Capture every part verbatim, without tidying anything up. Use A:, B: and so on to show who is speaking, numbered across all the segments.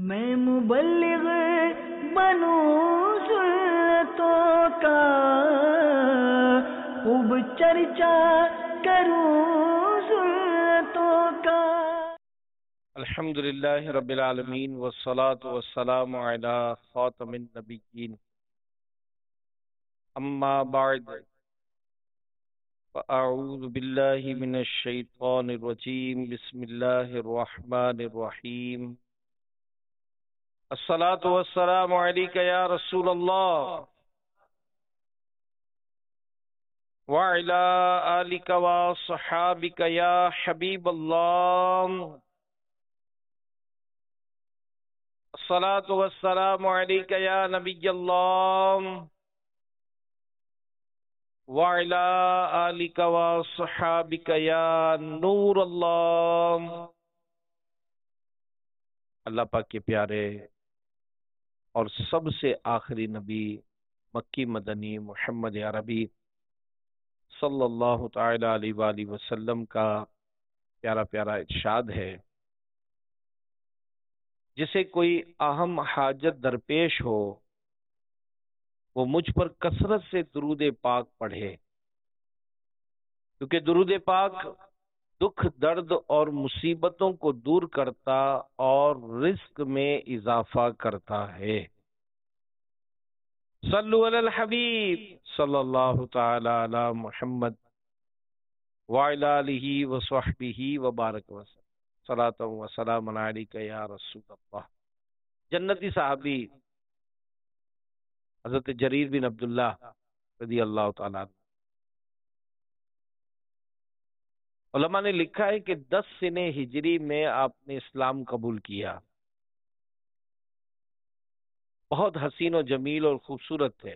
A: میں مبلغ بنوں سنتوں کا، خوب چرچا کروں سنتوں کا۔
B: الحمد للہ رب العالمین والصلاة والسلام علی خاتم النبیین، اما بعد فاعوذ باللہ من الشیطان الرجیم، بسم اللہ الرحمن الرحیم۔ الصلاة والسلام علیک یا رسول اللہ وعلی آلک وصحابک یا حبیب اللہ۔ الصلاة والسلام علیک یا نبی اللہ وعلی آلک وصحابک یا نور اللہ۔ اللہ پاک کے پیارے اور سب سے آخری نبی مکی مدنی محمد عربی صلی اللہ تعالی علیہ وآلہ وسلم کا پیارا پیارا ارشاد ہے، جسے کوئی اہم حاجت درپیش ہو وہ مجھ پر کثرت سے درود پاک پڑھے، کیونکہ درود پاک دکھ درد اور مصیبتوں کو دور کرتا اور رزق میں اضافہ کرتا ہے۔ صلو علی الحبیب صلی اللہ تعالی علی محمد وعلی آلہ وصحبہ وبارک وسلم، صلاۃ و سلام علیک یا رسول اللہ۔ جنتی صحابی حضرت جریر بن عبداللہ رضی اللہ تعالی عنہ، علماء نے لکھا ہے کہ دس سنہ ہجری میں آپ نے اسلام قبول کیا۔ بہت حسین و جمیل اور خوبصورت تھے۔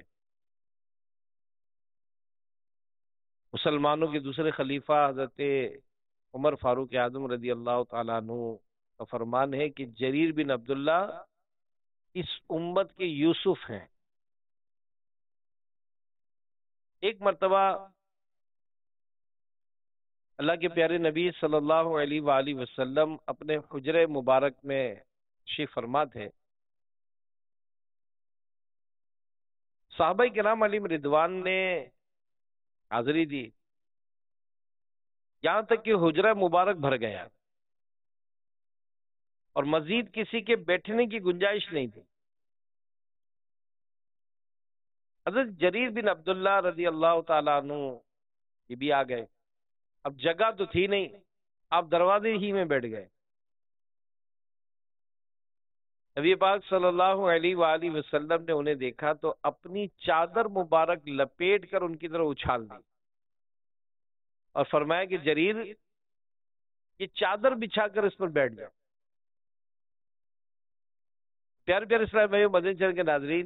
B: مسلمانوں کے دوسرے خلیفہ حضرت عمر فاروق اعظم رضی اللہ تعالیٰ عنہ کا فرمان ہے کہ جریر بن عبداللہ اس امت کے یوسف ہیں۔ ایک مرتبہ اللہ کے پیارے نبی صلی اللہ علیہ وآلہ وسلم اپنے حجرے مبارک میں تشریف فرما تھے۔ صحابہ کرام علیہم رضوان نے حاضری دی، یہاں تک کہ حجرہ مبارک بھر گیا اور مزید کسی کے بیٹھنے کی گنجائش نہیں تھی۔ حضرت جریر بن عبداللہ رضی اللہ تعالیٰ عنہ یہ بھی آ گئے۔ اب جگہ تو تھی نہیں، آپ دروازے ہی میں بیٹھ گئے۔ نبی پاک صلی اللہ علیہ وآلہ وسلم نے انہیں دیکھا تو اپنی چادر مبارک لپیٹ کر ان کی طرف اچھال دی اور فرمایا کہ جریر یہ چادر بچھا کر اس پر بیٹھ جاؤ۔ پیارے پیارے اسلام بھائیو، مدنی چینل کے ناظرین،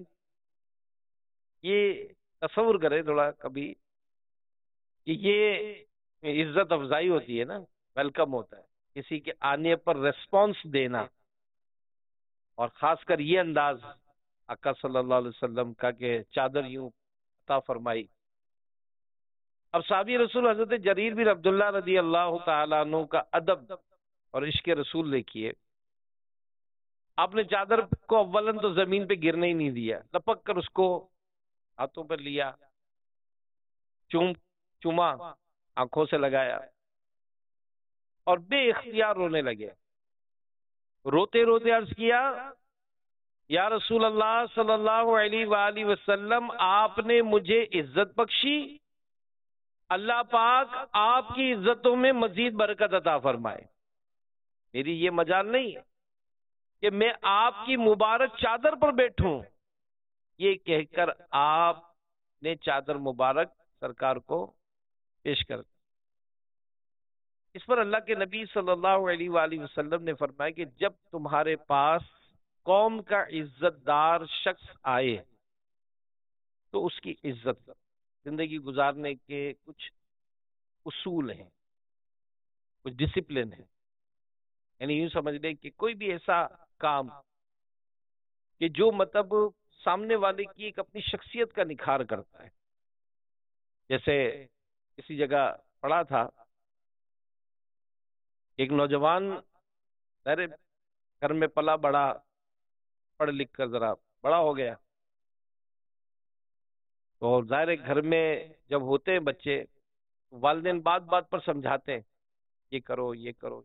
B: یہ تصور کریں تھوڑا کبھی کہ یہ عزت افزائی ہوتی ہے نا، ویلکم ہوتا ہے، کسی کے آنے پر ریسپانس دینا، اور خاص کر یہ انداز آقا صلی اللہ علیہ وسلم کا کہ چادر یوں عطا فرمائی۔ اب صحابی رسول حضرت جریر بن عبداللہ رضی اللہ تعالیٰ عنہ کا ادب اور عشق رسول دیکھیے۔ آپ نے چادر کو اولن تو زمین پہ گرنے ہی نہیں دیا، لپک کر اس کو ہاتھوں پر لیا، چوم چوما، آنکھوں سے لگایا اور بے اختیار رونے لگے۔ روتے روتے عرض کیا، یا رسول اللہ صلی اللہ علیہ وآلہ وسلم، آپ نے مجھے عزت بخشی، اللہ پاک آپ کی عزتوں میں مزید برکت عطا فرمائے۔ میری یہ مجال نہیں ہے کہ میں آپ کی مبارک چادر پر بیٹھوں۔ یہ کہہ کر آپ نے چادر مبارک سرکار کو پیش کر دی۔ اس پر اللہ کے نبی صلی اللہ علیہ وآلہ وسلم نے فرمایا کہ جب تمہارے پاس قوم کا عزت دار شخص آئے تو اس کی عزت کرو۔ زندگی گزارنے کے کچھ اصول ہیں، کچھ ڈسپلن ہے، یعنی یوں سمجھ لیں کہ کوئی بھی ایسا کام کہ جو مطلب سامنے والے کی ایک اپنی شخصیت کا نکھار کرتا ہے۔ جیسے کسی جگہ پڑھا تھا، ایک نوجوان گھر میں پلا بڑا پڑھ لکھ کر ذرا بڑا ہو گیا، تو ظاہر ہے گھر میں جب ہوتے ہیں بچے، والدین بات بات پر سمجھاتے ہیں یہ کرو یہ کرو،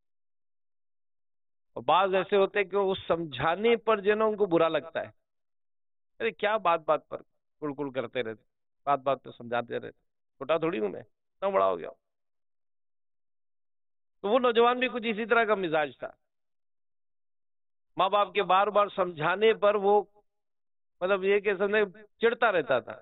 B: اور بعض ایسے ہوتے ہیں کہ اس سمجھانے پر جو ہے نا ان کو برا لگتا ہے، ارے کیا بات بات پر کڑ کڑ کرتے رہتے، بات بات پر سمجھاتے رہتے، چھوٹا تھوڑی ہوں میں، اتنا بڑا ہو گیا۔ تو وہ نوجوان بھی کچھ اسی طرح کا مزاج تھا، ماں باپ کے بار بار سمجھانے پر وہ مطلب یہ کہ سمجھے چڑھتا رہتا تھا،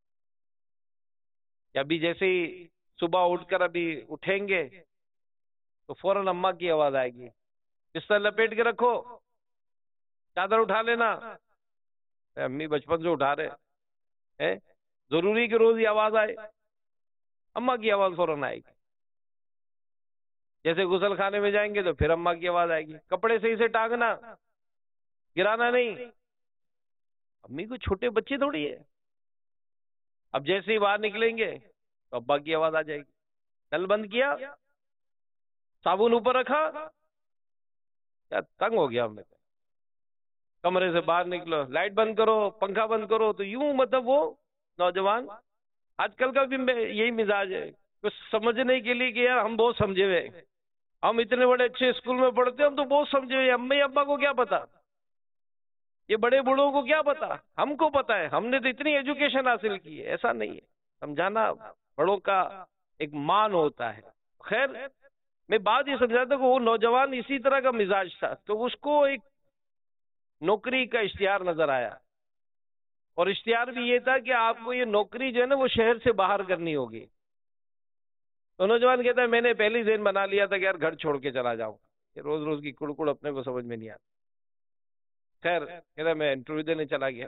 B: یا ابھی جیسے ہی صبح اٹھ کر ابھی اٹھیں گے تو فوراً اماں کی آواز آئے گی، بستر لپیٹ کے رکھو، چادر اٹھا لینا، امی بچپن سے اٹھا رہے ہیں، ضروری کہ روز یہ آواز آئے، اماں کی آواز فوراً آئے گی۔ جیسے غسل خانے میں جائیں گے تو پھر اماں کی آواز آئے گی، کپڑے صحیح سے ٹانگنا، گرانا نہیں، امی کو چھوٹے بچے تھوڑی ہے۔ اب جیسے ہی باہر نکلیں گے تو ابا کی آواز آ جائے گی، نل بند کیا، صابن اوپر رکھا، کیا تنگ ہو گیا ہمیں، کمرے سے باہر نکلو، لائٹ بند کرو، پنکھا بند کرو، تو یوں مطلب وہ نوجوان آج کل کا بھی یہی مزاج ہے، کچھ سمجھنے کے لیے کہ یار ہم بہت سمجھے ہوئے، ہم اتنے بڑے اچھے اسکول میں پڑھتے ہیں، ہم تو بہت سمجھے ہوئے، امی ابا کو کیا پتا، یہ بڑے بوڑھوں کو کیا پتا، ہم کو پتا ہے، ہم نے تو اتنی ایجوکیشن حاصل کی ہے۔ ایسا نہیں ہے، سمجھانا بڑوں کا ایک مان ہوتا ہے۔ خیر میں بات یہ سمجھاتا کہ وہ نوجوان اسی طرح کا مزاج تھا، تو اس کو ایک نوکری کا اشتہار نظر آیا، اور اشتہار بھی یہ تھا کہ آپ کو یہ نوکری جو ہے نا وہ شہر سے باہر کرنی ہوگی۔ تو نوجوان کہتا ہے میں نے پہلی ذہن بنا لیا تھا کہ یار گھر چھوڑ کے چلا جاؤں، یہ روز روز کی کڑ کڑ اپنے کو سمجھ میں نہیں آتی۔ خیر کہتا ہے میں انٹرویو دینے چلا گیا،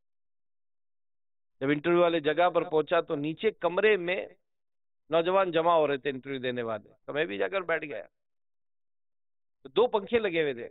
B: جب انٹرویو والے جگہ پر پہنچا تو نیچے کمرے میں نوجوان جمع ہو رہے تھے انٹرویو دینے والے، تو میں بھی جا کر بیٹھ گیا، تو دو پنکھے لگے ہوئے تھے،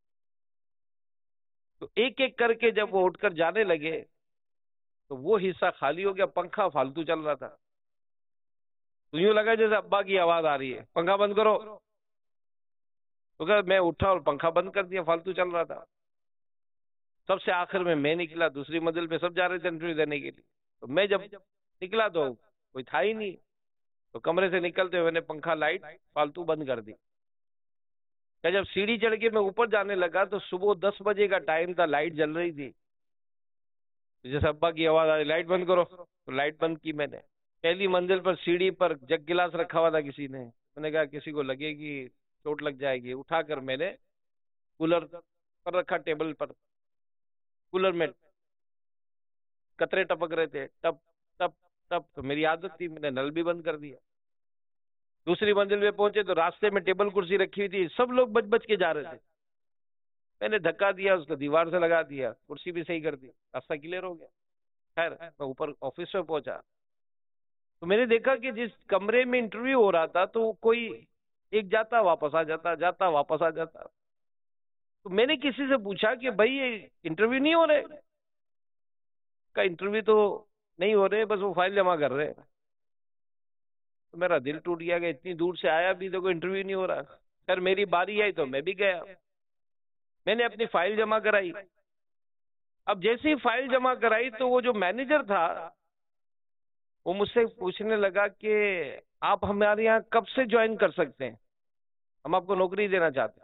B: تو ایک ایک کر کے جب وہ اٹھ کر جانے لگے تو وہ حصہ خالی ہو گیا، پنکھا فالتو چل رہا تھا، تو یوں لگا جیسے ابا کی آواز آ رہی ہے، پنکھا بند کرو، تو کہ میں اٹھا اور پنکھا بند کر دیا، فالتو چل رہا تھا۔ سب سے آخر میں میں نکلا، دوسری منزل پہ سب جا رہے تھے انٹرویو دینے کے لیے، تو میں جب نکلا تو کوئی تھا ہی نہیں، تو کمرے سے نکلتے ہوئے میں نے پنکھا لائٹ فالتو بند کر دی۔ جب سیڑھی چڑھ کے میں اوپر جانے لگا تو صبح دس بجے کا ٹائم تھا، لائٹ جل رہی تھی، جیسے ابا کی آواز آئی لائٹ بند کرو، تو لائٹ بند کی میں نے۔ پہلی منزل پر سیڑھی پر جگ گلاس رکھا ہوا تھا کسی نے، میں نے کہا کسی کو لگے گی چوٹ لگ جائے گی، اٹھا کر میں نے کولر پر رکھا، ٹیبل پر، کولر میں قطرے ٹپک رہے تھے، ٹپ ٹپ ٹپ، تو میری عادت تھی میں نے نل بھی بند کر دیا۔ دوسری منزل پہ پہنچے تو راستے میں ٹیبل کرسی رکھی ہوئی تھی، سب لوگ بچ بچ کے جا رہے تھے، میں نے دھکا دیا، اس کو دیوار سے لگا دیا، کرسی بھی صحیح کر دی، راستہ کلیئر ہو گیا۔ خیر میں اوپر آفس میں پہنچا تو میں نے دیکھا کہ جس کمرے میں انٹرویو ہو رہا تھا تو کوئی ایک جاتا واپس آ جاتا، جاتا واپس آ جاتا، تو میں نے کسی سے پوچھا کہ بھائی یہ انٹرویو نہیں ہو رہے؟ کا انٹرویو تو نہیں ہو رہے، بس وہ فائل جمع کر رہے ہیں۔ تو میرا دل ٹوٹ گیا کہ اتنی دور سے آیا بھی تو کوئی انٹرویو نہیں ہو رہا۔ خیر میری باری آئی تو میں بھی گیا، میں نے اپنی فائل جمع کرائی۔ اب جیسے ہی فائل جمع کرائی تو وہ جو مینیجر تھا وہ مجھ سے پوچھنے لگا کہ آپ ہمارے یہاں کب سے جوائن کر سکتے ہیں، ہم آپ کو نوکری دینا چاہتے ہیں۔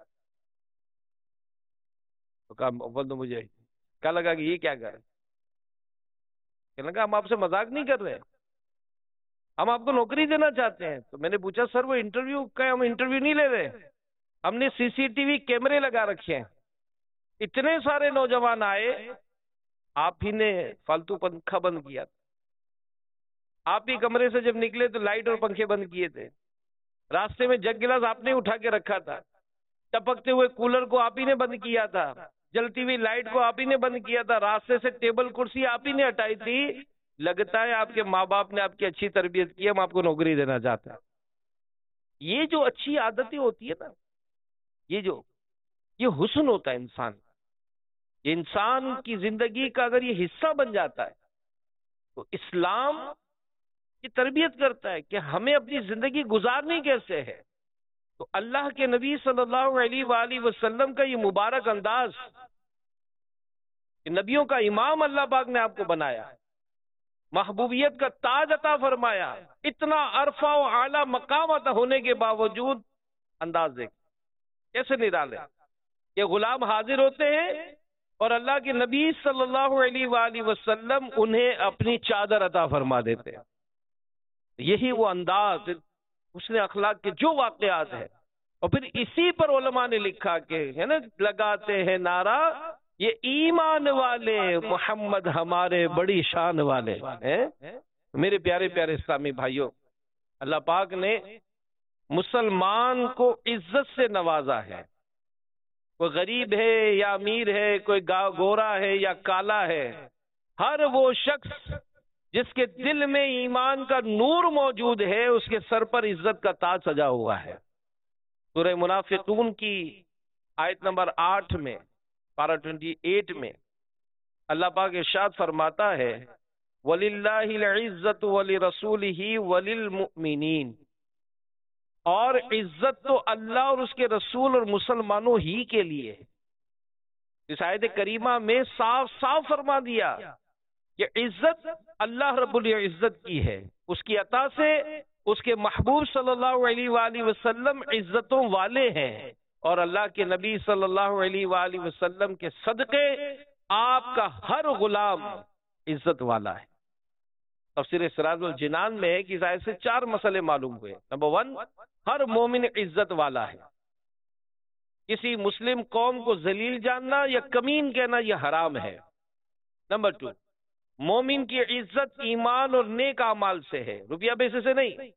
B: تو کہا اول تو مجھے کیا لگا کہ یہ کیا کر رہے، کہنے لگا ہم آپ سے مذاق نہیں کر رہے، ہم آپ کو نوکری دینا چاہتے ہیں۔ تو میں نے پوچھا سر وہ انٹرویو کا، ہم انٹرویو نہیں لے رہے، ہم نے سی سی ٹی وی کیمرے لگا رکھے ہیں، اتنے سارے نوجوان آئے، آپ ہی نے فالتو پنکھا بند کیا تھا، آپ ہی کمرے سے جب نکلے تو لائٹ اور پنکھے بند کیے تھے، راستے میں جگ گلاس آپ نے اٹھا کے رکھا تھا، ٹپکتے ہوئے کولر کو آپ ہی نے بند کیا تھا، جلتی ہوئی لائٹ کو آپ ہی نے بند کیا تھا، راستے سے ٹیبل کرسی آپ ہی نے ہٹائی تھی، لگتا ہے آپ کے ماں باپ نے آپ کی اچھی تربیت کی، ہم آپ کو نوکری دینا چاہتے ہیں۔ یہ جو اچھی عادتیں ہوتی ہے نا، یہ جو یہ حسن ہوتا ہے انسان، یہ انسان کی زندگی کا اگر یہ حصہ بن جاتا ہے تو اسلام کی تربیت کرتا ہے کہ ہمیں اپنی زندگی گزارنی کیسے ہے۔ تو اللہ کے نبی صلی اللہ علیہ وآلہ وسلم کا یہ مبارک انداز کہ نبیوں کا امام اللہ پاک نے آپ کو بنایا، محبوبیت کا تاج عطا فرمایا، اتنا عرفہ و اعلیٰ مقام عطا ہونے کے باوجود انداز دیکھ کیسے نرالے. یہ غلام حاضر ہوتے ہیں اور اللہ کے نبی صلی اللہ علیہ وآلہ وسلم انہیں اپنی چادر عطا فرما دیتے ہیں. یہی وہ انداز حسن اخلاق کے جو واقعات ہیں. اور پھر اسی پر علماء نے لکھا کہ ہے نا لگاتے ہیں نعرہ یہ ایمان والے محمد ہمارے بڑی شان والے ہیں. میرے پیارے پیارے اسلامی بھائیوں، اللہ پاک نے مسلمان کو عزت سے نوازا ہے. کوئی غریب ہے یا امیر ہے، کوئی گورا ہے یا کالا ہے، ہر وہ شخص جس کے دل میں ایمان کا نور موجود ہے اس کے سر پر عزت کا تاج سجا ہوا ہے. سورہ منافقون کی آیت نمبر آٹھ میں پارہ ٹوینٹی ایٹ میں اللہ پاک ارشاد فرماتا ہے وَلِلَّهِ الْعِزَّةُ وَلِرَسُولِهِ وَلِلْمُؤْمِنِينَ، اور عزت تو اللہ اور اس کے رسول اور مسلمانوں ہی کے لیے. اس آیت کریمہ میں صاف صاف فرما دیا کہ عزت اللہ رب العزت کی ہے، اس کی عطا سے اس کے محبوب صلی اللہ علیہ وآلہ وسلم عزتوں والے ہیں، اور اللہ کے نبی صلی اللہ علیہ وآلہ وسلم کے صدقے آپ کا ہر غلام عزت والا ہے. تفسیر سراج الجنان میں ہے کہ اس آیت سے چار مسئلے معلوم ہوئے. نمبر ون، ہر مومن عزت والا ہے. کسی مسلم قوم کو ذلیل جاننا یا کمین کہنا یہ حرام ہے. نمبر ٹو، مومن کی عزت ایمان اور نیک اعمال سے ہے، روپیہ پیسے سے نہیں.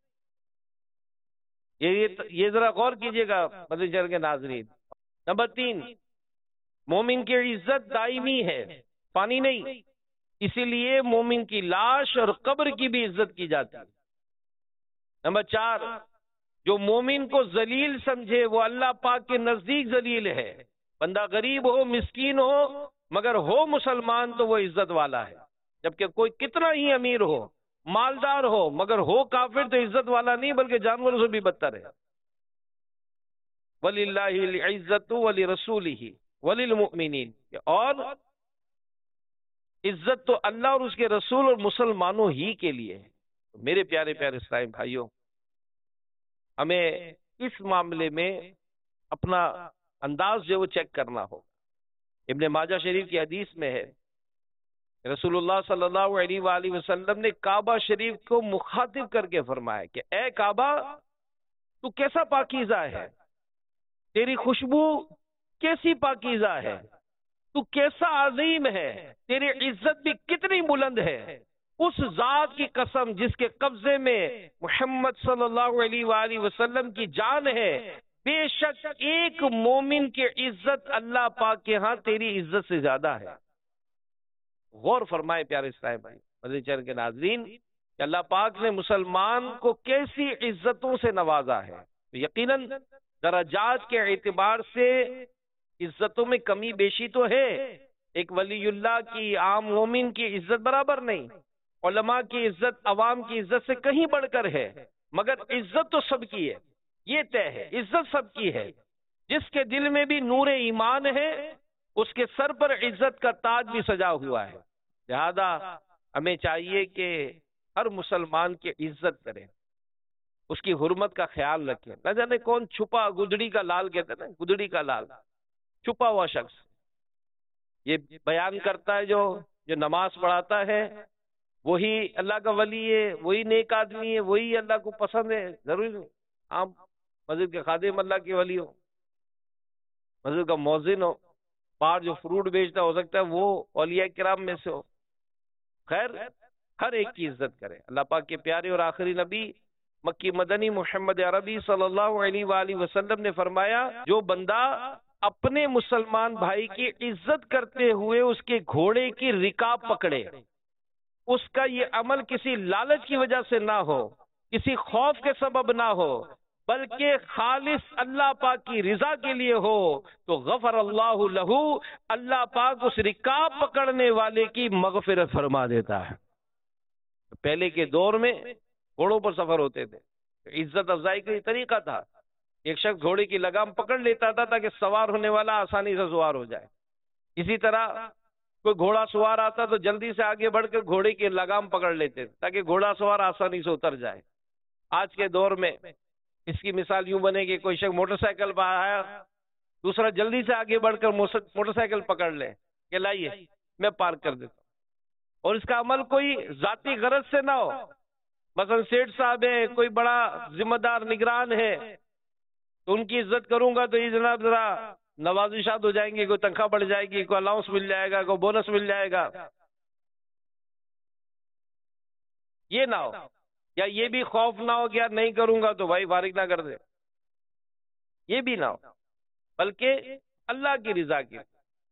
B: یہ یہ ذرا غور کیجئے گا مدنی کے ناظرین. نمبر تین، مومن کی عزت دائمی ہے، فانی نہیں، اسی لیے مومن کی لاش اور قبر کی بھی عزت کی جاتی ہے. نمبر چار، جو مومن کو ذلیل سمجھے وہ اللہ پاک کے نزدیک ذلیل ہے. بندہ غریب ہو، مسکین ہو، مگر ہو مسلمان تو وہ عزت والا ہے. جبکہ کوئی کتنا ہی امیر ہو، مالدار ہو، مگر ہو کافر تو عزت والا نہیں بلکہ جانوروں سے بھی بدتر ہے. وَلِلَّهِ الْعِزَّةُ وَلِرَسُولِهِ وَلِلْمُؤْمِنِينَ، اور عزت تو اللہ اور اس کے رسول اور مسلمانوں ہی کے لیے ہے. میرے پیارے پیارے اسلامی بھائیوں، ہمیں اس معاملے میں اپنا انداز جو وہ چیک کرنا ہو. ابن ماجہ شریف کی حدیث میں ہے رسول اللہ صلی اللہ علیہ وآلہ وسلم نے کعبہ شریف کو مخاطب کر کے فرمایا کہ اے کعبہ، تو کیسا پاکیزہ ہے، تیری خوشبو کیسی پاکیزہ ہے، تو کیسا عظیم ہے، تیری عزت بھی کتنی بلند ہے. اس ذات کی قسم جس کے قبضے میں محمد صلی اللہ علیہ وآلہ وسلم کی جان ہے، بے شک ایک مومن کی عزت اللہ پاک کے ہاں تیری عزت سے زیادہ ہے. غور فرمائے پیارے اسلامی بھائی مدنی چینل کے ناظرین کہ اللہ پاک نے مسلمان کو کیسی عزتوں سے نوازا ہے. تو یقیناً درجات کے اعتبار سے عزتوں میں کمی بیشی تو ہے. ایک ولی اللہ کی، عام مومن کی عزت برابر نہیں، علماء کی عزت عوام کی عزت سے کہیں بڑھ کر ہے، مگر عزت تو سب کی ہے. یہ طے ہے عزت سب کی ہے. جس کے دل میں بھی نور ایمان ہے اس کے سر پر عزت کا تاج بھی سجا ہوا ہے. لہذا ہمیں چاہیے کہ ہر مسلمان کی عزت کریں، اس کی حرمت کا خیال رکھیں. نہ جانے کون چھپا گدڑی کا لال کہتے ہیں نا، گدڑی کا لال، چھپا ہوا شخص یہ بیان کرتا ہے، جو جو نماز پڑھاتا ہے وہی اللہ کا ولی ہے، وہی نیک آدمی ہے، وہی اللہ کو پسند ہے. ضروری نہیں آپ مسجد کے خادم اللہ کے ولی ہو، مسجد کا مؤذن ہو، باہر جو فروٹ بیچتا ہو سکتا ہے وہ اولیاء کرام میں سے ہو. خیر، ہر ایک کی عزت کرے. اللہ پاک کے پیارے اور آخری نبی مکی مدنی محمد عربی صلی اللہ علیہ وآلہ وسلم نے فرمایا جو بندہ اپنے مسلمان بھائی کی عزت کرتے ہوئے اس کے گھوڑے کی رکاب پکڑے، اس کا یہ عمل کسی لالچ کی وجہ سے نہ ہو، کسی خوف کے سبب نہ ہو، بلکہ خالص اللہ پاک کی رضا کے لیے ہو، تو غفر اللہ لہو، اللہ پاک اس رکاب پکڑنے والے کی مغفرت فرما دیتا ہے. پہلے کے دور میں گھوڑوں پر سفر ہوتے تھے، عزت افزائی کا یہ طریقہ تھا. ایک شخص گھوڑے کی لگام پکڑ لیتا تھا تاکہ سوار ہونے والا آسانی سے سوار ہو جائے. اسی طرح کوئی گھوڑا سوار آتا تو جلدی سے آگے بڑھ کر گھوڑے کی لگام پکڑ لیتے تاکہ گھوڑا سوار آسانی سے اتر جائے. آج کے دور میں اس کی مثال یوں بنے کہ کوئی شخص موٹر سائیکل پر آیا، دوسرا جلدی سے آگے بڑھ کر موٹر سائیکل پکڑ لے کہ لائیے میں پارک کر دیتا ہوں، اور اس کا عمل کوئی ذاتی غرض سے نہ ہو. مثلا سیٹھ صاحب ہے، کوئی بڑا ذمہ دار نگران ہے، تو ان کی عزت کروں گا تو یہ جناب ذرا نوازشات ہو جائیں گی، کوئی تنخواہ بڑھ جائے گی، کوئی الاؤنس مل جائے گا، کوئی بونس مل جائے گا. یہ نہ ہو، یا یہ بھی خوف نہ ہو کہ یار نہیں کروں گا تو بھائی فارغ نہ کر دے، یہ بھی نہ ہو، بلکہ اللہ کی رضا کی.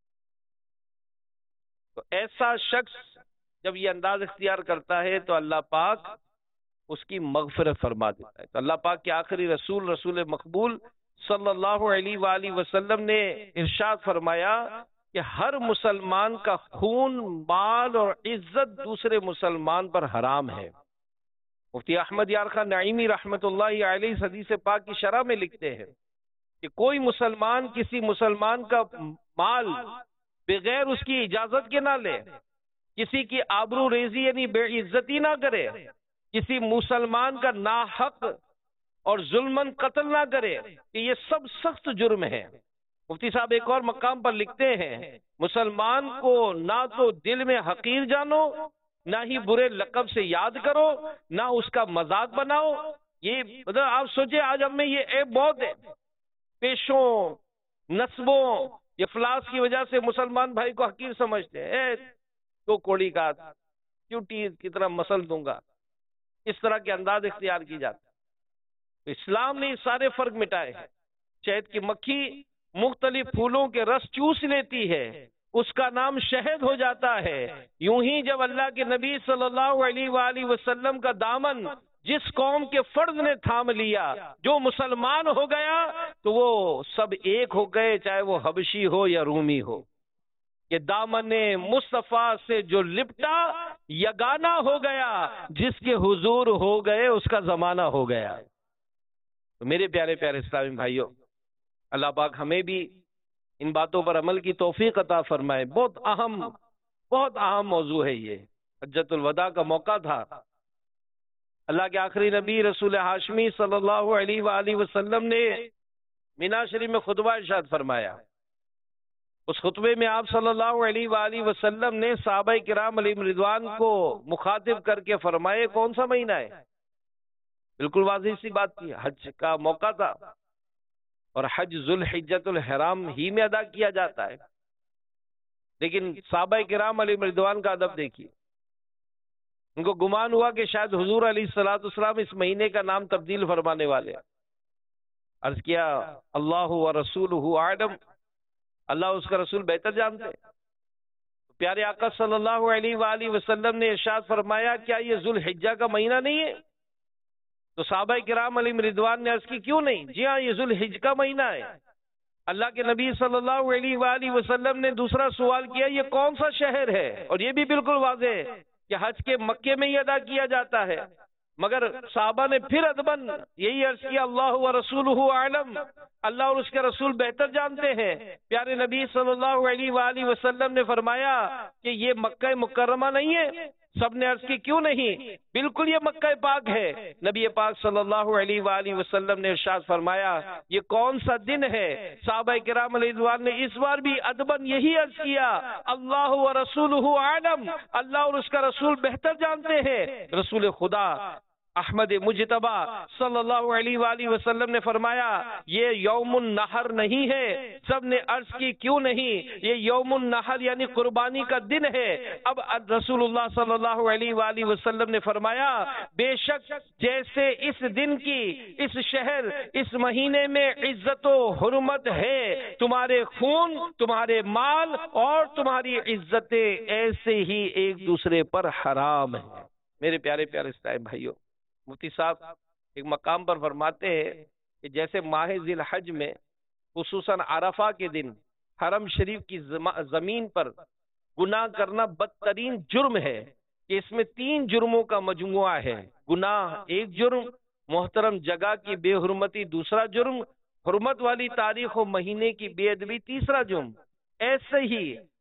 B: تو ایسا شخص جب یہ انداز اختیار کرتا ہے تو اللہ پاک اس کی مغفرت فرما دیتا ہے. تو اللہ پاک کے آخری رسول رسول مقبول صلی اللہ علیہ وآلہ وسلم نے ارشاد فرمایا کہ ہر مسلمان کا خون، مال اور عزت دوسرے مسلمان پر حرام ہے. مفتی احمد یار خان نعیمی رحمت اللہ علیہ حدیث پاک کی شرح میں لکھتے ہیں کہ کوئی مسلمان کسی مسلمان کا مال بغیر اس کی اجازت کے نہ لے، کسی کی آبرو ریزی یعنی بے عزتی نہ کرے، کسی مسلمان کا ناحق اور ظلمن قتل نہ کرے، کہ یہ سب سخت جرم ہے. مفتی صاحب ایک اور مقام پر لکھتے ہیں مسلمان کو نہ تو دل میں حقیر جانو، نہ ہی برے لقب سے یاد کرو، نہ اس کا مذاق بناؤ. یہ مطلب آپ سوچیں آج ہم میں یہ عیب بہت ہے، پیشوں، نسبوں، افلاس کی وجہ سے مسلمان بھائی کو حقیر سمجھتے ہیں. اے تو کوڑی کا چوٹی کی طرح مسل دوں گا، اس طرح کے انداز اختیار کی جاتے ہیں. تو اسلام نے سارے فرق مٹائے ہیں. شہد کی مکھی مختلف پھولوں کے رس چوس لیتی ہے، اس کا نام شہد ہو جاتا ہے. یوں ہی جب اللہ کے نبی صلی اللہ علیہ وآلہ وسلم کا دامن جس قوم کے فرد نے تھام لیا، جو مسلمان ہو گیا، تو وہ سب ایک ہو گئے، چاہے وہ حبشی ہو یا رومی ہو. کہ دامن مصطفیٰ سے جو لپٹا یگانہ ہو گیا، جس کے حضور ہو گئے اس کا زمانہ ہو گیا. تو میرے پیارے پیارے اسلامی بھائیوں، اللہ پاک ہمیں بھی ان باتوں پر عمل کی توفیق عطا فرمائے. بہت اہم بہت اہم موضوع ہے یہ. حجۃ الوداع کا موقع تھا، اللہ کے آخری نبی رسول ہاشمی صلی اللہ علیہ وآلہ وسلم نے مینا شریف میں خطبہ ارشاد فرمایا. اس خطبے میں آپ صلی اللہ علیہ وآلہ وسلم نے صحابہ کرام علیہم رضوان کو مخاطب کر کے فرمائے کون سا مہینہ ہے؟ بالکل واضح سی بات تھی، حج کا موقع تھا، اور حج ذوالحجۃ الحرام ہی میں ادا کیا جاتا ہے. لیکن صحابہ کرام علیہم رضوان کا ادب دیکھیے. ان کو گمان ہوا کہ شاید حضور علیہ الصلوۃ والسلام اس مہینے کا نام تبدیل فرمانے والے. عرض کیا اللہ و رسولہ اعلم، اللہ اس کا رسول بہتر جانتے. پیارے آقا صلی اللہ علیہ وآلہ وسلم نے ارشاد فرمایا کیا یہ ذوالحجہ کا مہینہ نہیں ہے؟ تو صحابہ کرام علیہم رضوان نے عرض کی کیوں نہیں؟ جی ہاں یہ ذوالحجہ کا مہینہ ہے. اللہ کے نبی صلی اللہ علیہ وآلہ وسلم نے دوسرا سوال کیا یہ کون سا شہر ہے؟ اور یہ بھی بالکل واضح ہے کہ حج کے مکے میں ہی ادا کیا جاتا ہے. مگر صحابہ نے پھر ادباً یہی عرض کیا اللہ و رسولہ اعلم، اللہ اور اس کے رسول بہتر جانتے ہیں. پیارے نبی صلی اللہ علیہ وآلہ وسلم نے فرمایا کہ یہ مکہ مکرمہ نہیں ہے؟ سب نے عرض کی کیوں نہیں؟ بالکل یہ مکہ پاک ہے. نبی پاک صلی اللہ علیہ وآلہ وسلم نے ارشاد فرمایا یہ کون سا دن ہے؟ صحابہ کرام علیہ رضوان نے اس بار بھی ادباً یہی عرض کیا اللہ و رسولہ اعلم، اللہ اور اس کا رسول بہتر جانتے ہیں. رسول خدا احمد مجتبی صلی اللہ علیہ وآلہ وسلم نے فرمایا یہ یوم النحر نہیں ہے. سب نے عرض کی کیوں نہیں؟ یہ یوم النحر یعنی قربانی کا دن ہے. اب رسول اللہ صلی اللہ علیہ وآلہ وسلم نے فرمایا بے شک جیسے اس دن کی اس شہر اس مہینے میں عزت و حرمت ہے، تمہارے خون، تمہارے مال اور تمہاری عزتیں ایسے ہی ایک دوسرے پر حرام ہیں. میرے پیارے پیارے اسلام بھائیوں، مفتی صاحب ایک مقام پر فرماتے ہیں کہ جیسے ماہ ذی الحج میں خصوصاً عرفہ کے دن حرم شریف کی زمین پر گناہ کرنا بدترین جرم ہے، کہ اس میں تین جرموں کا مجموعہ ہے. گناہ ایک جرم، محترم جگہ کی بے حرمتی دوسرا جرم، حرمت والی تاریخ و مہینے کی بے ادبی تیسرا جرم. ایسے ہی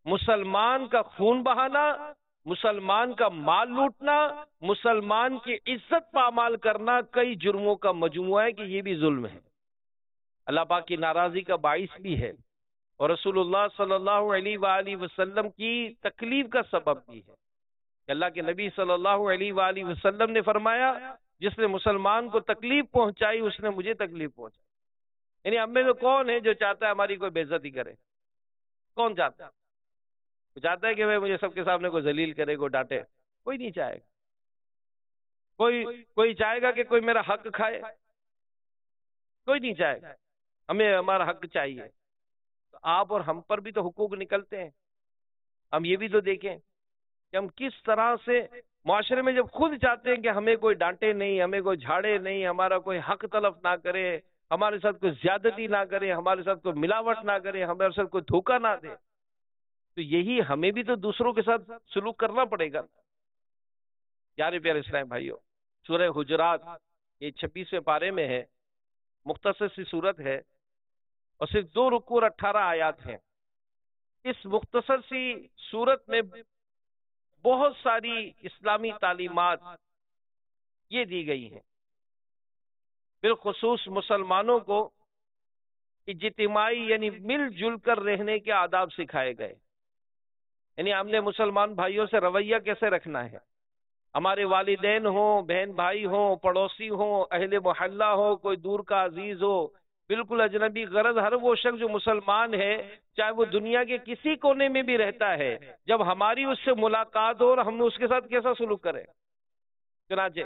B: مسلمان کا خون بہانا، مسلمان کا مال لوٹنا، مسلمان کی عزت پامال کرنا کئی جرموں کا مجموعہ ہے کہ یہ بھی ظلم ہے، اللہ پاک کی ناراضی کا باعث بھی ہے، اور رسول اللہ صلی اللہ علیہ وآلہ وسلم کی تکلیف کا سبب بھی ہے۔ اللہ کے نبی صلی اللہ علیہ وآلہ وسلم نے فرمایا جس نے مسلمان کو تکلیف پہنچائی اس نے مجھے تکلیف پہنچائی۔ یعنی ہم میں تو کون ہے جو چاہتا ہے ہماری کوئی بے عزتی کرے؟ کون چاہتا ہے؟ وہ چاہتا ہے کہ میں مجھے سب کے سامنے کوئی ذلیل کرے، کوئی ڈانٹے؟ کوئی نہیں چاہے گا۔ کوئی کوئی چاہے گا کہ کوئی میرا حق کھائے؟ کوئی نہیں چاہے گا۔ ہمیں ہمارا حق چاہیے۔ تو آپ اور ہم پر بھی تو حقوق نکلتے ہیں، ہم یہ بھی تو دیکھیں کہ ہم کس طرح سے معاشرے میں جب خود چاہتے ہیں کہ ہمیں کوئی ڈانٹے نہیں، ہمیں کوئی جھاڑے نہیں، ہمارا کوئی حق تلف نہ کرے، ہمارے ساتھ کوئی زیادتی نہ کرے، ہمارے ساتھ کوئی ملاوٹ نہ کرے، ہمارے ساتھ کوئی دھوکہ نہ دے، تو یہی ہمیں بھی تو دوسروں کے ساتھ سلوک کرنا پڑے گا۔ پیارے پیارے اسلام بھائیوں، سورہ حجرات یہ چھبیسویں پارے میں ہے، مختصر سی صورت ہے اور صرف دو رکوع اور اٹھارہ آیات ہیں۔ اس مختصر سی صورت میں بہت ساری اسلامی تعلیمات یہ دی گئی ہیں، بالخصوص مسلمانوں کو اجتماعی یعنی مل جل کر رہنے کے آداب سکھائے گئے۔ یعنی ہم نے مسلمان بھائیوں سے رویہ کیسے رکھنا ہے، ہمارے والدین ہوں، بہن بھائی ہوں، پڑوسی ہوں، اہل محلہ ہو، کوئی دور کا عزیز ہو، بالکل اجنبی، غرض ہر وہ شخص جو مسلمان ہے چاہے وہ دنیا کے کسی کونے میں بھی رہتا ہے، جب ہماری اس سے ملاقات ہو اور ہم اس کے ساتھ کیسا سلوک کریں۔ چنانچہ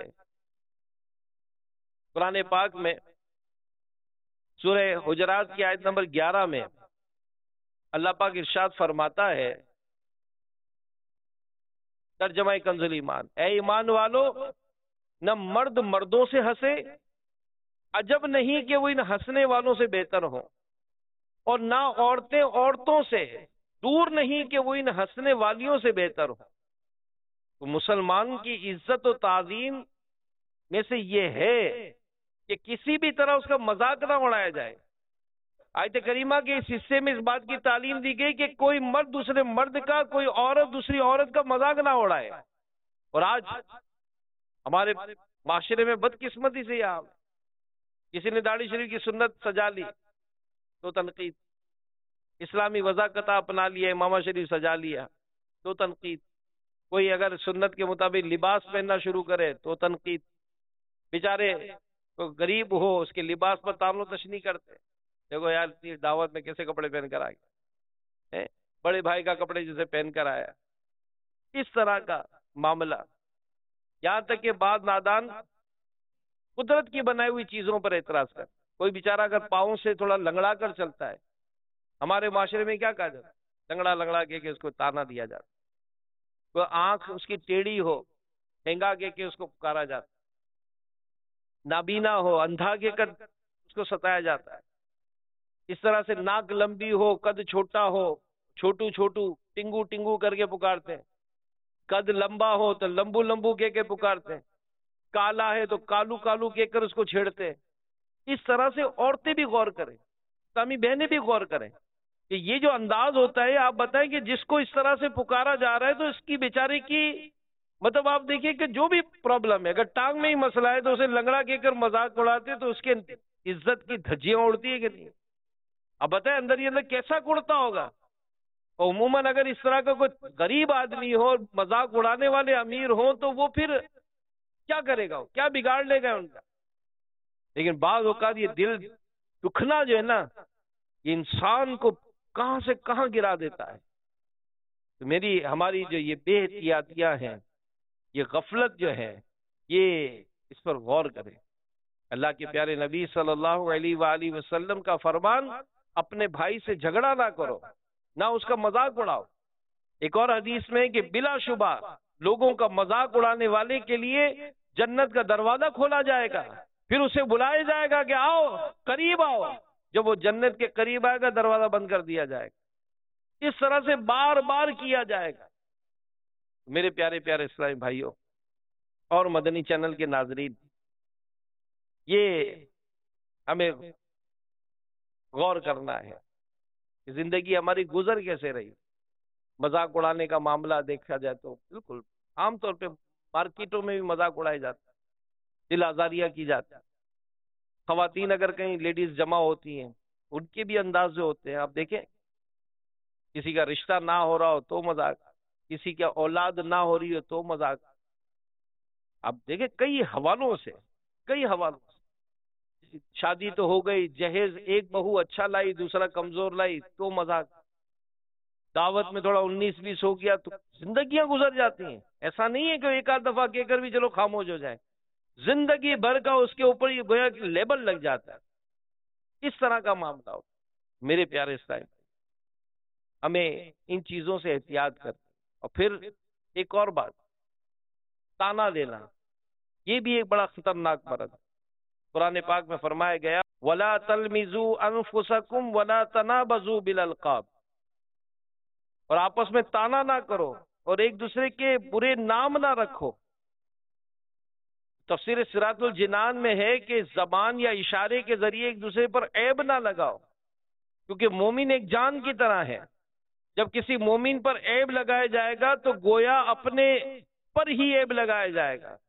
B: قرآن پاک میں سورہ حجرات کی آیت نمبر گیارہ میں اللہ پاک ارشاد فرماتا ہے، ترجمہ کنز ایمان، اے ایمان والو، نہ مرد مردوں سے ہنسے، عجب نہیں کہ وہ ان ہنسنے والوں سے بہتر ہوں، اور نہ عورتیں عورتوں سے دور نہیں کہ وہ ان ہنسنے والیوں سے بہتر ہوں۔ تو مسلمان کی عزت و تعظیم میں سے یہ ہے کہ کسی بھی طرح اس کا مذاق نہ اڑایا جائے۔ آیت کریمہ کے اس حصے میں اس بات کی تعلیم دی گئی کہ کوئی مرد دوسرے مرد کا، کوئی عورت دوسری عورت کا مذاق نہ اڑائے۔ اور آج ہمارے معاشرے میں بدقسمتی سے یہاں کسی نے داڑھی شریف کی سنت سجا لی تو تنقید، اسلامی وضاقت اپنا لیا، امامہ شریف سجا لیا تو تنقید، کوئی اگر سنت کے مطابق لباس پہننا شروع کرے تو تنقید، بیچارے کوئی غریب ہو اس کے لباس پر تام و تشنیع کرتے، دیکھو یار اتنی دعوت میں کیسے کپڑے پہن کر آئے، بڑے بھائی کا کپڑے جسے پہن کر آیا، اس طرح کا معاملہ، یہاں تک کہ بعض نادان قدرت کی بنائی ہوئی چیزوں پر اعتراض کر، کوئی بیچارہ اگر پاؤں سے تھوڑا لنگڑا کر چلتا ہے، ہمارے معاشرے میں کیا کہا جاتا ہے، لنگڑا لنگڑا کے کہ اس کو تانا دیا جاتا، کوئی آنکھ اس کی ٹیڑھی ہو ٹھنگا کے کہ اس کو پکارا جاتا، نابینا ہو اندھا کے کر اس کو ستایا جاتا ہے، اس طرح سے ناک لمبی ہو، قد چھوٹا ہو، چھوٹو چھوٹو ٹنگو ٹنگو کر کے پکارتے ہیں، قد لمبا ہو تو لمبو لمبو کے کے پکارتے ہیں، کالا ہے تو کالو کالو کہہ کر اس کو چھیڑتے ہیں۔ اس طرح سے عورتیں بھی غور کریں، اسلامی بہنیں بھی غور کریں کہ یہ جو انداز ہوتا ہے، آپ بتائیں کہ جس کو اس طرح سے پکارا جا رہا ہے تو اس کی بیچارے کی مطلب آپ دیکھیے کہ جو بھی پرابلم ہے، اگر ٹانگ میں ہی مسئلہ ہے تو اسے لنگڑا کہہ کر مذاق اڑاتے تو اس کے عزت کی دھجیاں اڑتی ہے کہ نہیں؟ اب بتائیں اندر ہی اندر کیسا اڑتا ہوگا۔ عموماً اگر اس طرح کا کوئی غریب آدمی ہو، مذاق اڑانے والے امیر ہوں تو وہ پھر کیا کرے گا، کیا بگاڑ لے گا ان کا؟ لیکن بعض اوقات یہ دل دکھنا جو ہے نا، یہ انسان کو کہاں سے کہاں گرا دیتا ہے۔ تو میری ہماری جو یہ بے احتیاطیاں ہیں، یہ غفلت جو ہے، یہ اس پر غور کریں۔ اللہ کے پیارے نبی صلی اللہ علیہ وآلہ وسلم کا فرمان، اپنے بھائی سے جھگڑا نہ کرو، نہ اس کا مذاق اڑاؤ۔ ایک اور حدیث میں کہ بلا شبہ لوگوں کا مذاق اڑانے والے کے لیے جنت کا دروازہ کھولا جائے گا، پھر اسے بلایا جائے گا کہ آؤ قریب آؤ، جب وہ جنت کے قریب آئے گا دروازہ بند کر دیا جائے گا۔ اس طرح سے بار بار کیا جائے گا۔ میرے پیارے پیارے اسلامی بھائیوں اور مدنی چینل کے ناظرین، یہ ہمیں غور کرنا ہے کہ زندگی ہماری گزر کیسے رہی، مذاق اڑانے کا معاملہ دیکھا جائے تو بالکل عام طور پہ مارکیٹوں میں بھی مذاق اڑائے جاتا ہے، دل آزاریاں کی جاتی ہیں۔ خواتین اگر کہیں لیڈیز جمع ہوتی ہیں ان کے بھی انداز جو ہوتے ہیں، آپ دیکھیں کسی کا رشتہ نہ ہو رہا ہو تو مذاق، کسی کا اولاد نہ ہو رہی ہو تو مذاق۔ آپ دیکھیں کئی حوالوں سے کئی حوالوں سے شادی تو ہو گئی، جہیز ایک بہو اچھا لائی دوسرا کمزور لائی تو مذاق، دعوت میں تھوڑا انیس بیس ہو گیا تو زندگیاں گزر جاتی ہیں۔ ایسا نہیں ہے کہ ایک آدھ دفعہ کہہ کر بھی چلو خاموش ہو جائے، زندگی بھر کا اس کے اوپر یہ گویا کہ لیبل لگ جاتا ہے۔ اس طرح کا معاملہ ہو۔ میرے پیارے اسلام، ہمیں ان چیزوں سے احتیاط کریں۔ اور پھر ایک اور بات، تانا دینا، یہ بھی ایک بڑا خطرناک مرض ہے۔ قرآن پاک میں فرمایا گیا وَلَا تَلْمِزُوا أَنفُسَكُمْ وَلَا تَنَابَزُوا بِالْأَلْقَابِ، اور آپس میں تانا نہ کرو اور ایک دوسرے کے برے نام نہ رکھو۔ تفسیر صراط الجنان میں ہے کہ زبان یا اشارے کے ذریعے ایک دوسرے پر عیب نہ لگاؤ، کیونکہ مومن ایک جان کی طرح ہے۔ جب کسی مومن پر عیب لگایا جائے گا تو گویا اپنے پر ہی عیب لگایا جائے گا۔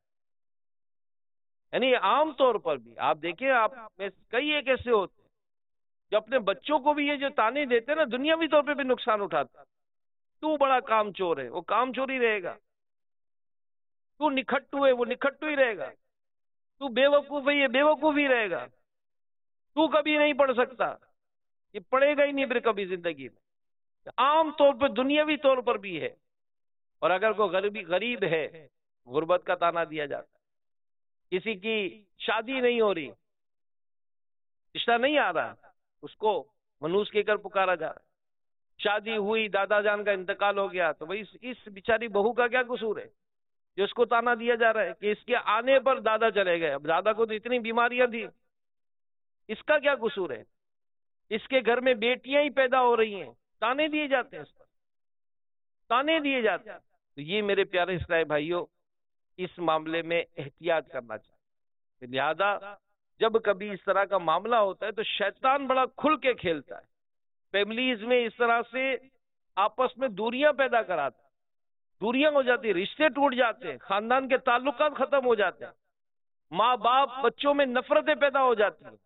B: یعنی عام طور پر بھی آپ دیکھیں، آپ میں کئی ایک ایسے ہوتے ہیں جو اپنے بچوں کو بھی یہ جو تانے دیتے ہیں نا، دنیاوی طور پہ بھی نقصان اٹھاتا ہے۔ تو بڑا کام چور ہے، وہ کام چور ہی رہے گا۔ تو نکھٹو ہے، وہ نکھٹو ہی رہے گا۔ تو بے وقوف ہے، یہ بے وقوف ہی رہے گا۔ تو کبھی نہیں پڑھ سکتا، یہ پڑھے گا ہی نہیں پھر کبھی زندگی میں۔ عام طور پہ دنیاوی طور پر بھی ہے۔ اور اگر کوئی غریبی غریب ہے، غربت کا تانا دیا جاتا ہے۔ کسی کی شادی نہیں ہو رہی، رشتہ نہیں آ رہا، اس کو منوس کہہ کر پکارا جا رہا ہے۔ شادی ہوئی، دادا جان کا انتقال ہو گیا تو بھائی اس بیچاری بہو کا کیا قصور ہے جو اس کو تانا دیا جا رہا ہے کہ اس کے آنے پر دادا چلے گئے؟ اب دادا کو تو اتنی بیماریاں تھی، اس کا کیا قصور ہے؟ اس کے گھر میں بیٹیاں ہی پیدا ہو رہی ہیں، تانے دیے جاتے ہیں، اس پر تانے دیے جاتے ہیں۔ تو یہ میرے پیارے اسلامی بھائیوں، اس معاملے میں احتیاط کرنا چاہیے۔ لہذا جب کبھی اس طرح کا معاملہ ہوتا ہے تو شیطان بڑا کھل کے کھیلتا ہے، فیملیز میں اس طرح سے آپس میں دوریاں پیدا کراتا ہے، دوریاں ہو جاتی ہیں، رشتے ٹوٹ جاتے ہیں، خاندان کے تعلقات ختم ہو جاتے ہیں، ماں باپ بچوں میں نفرتیں پیدا ہو جاتی ہیں۔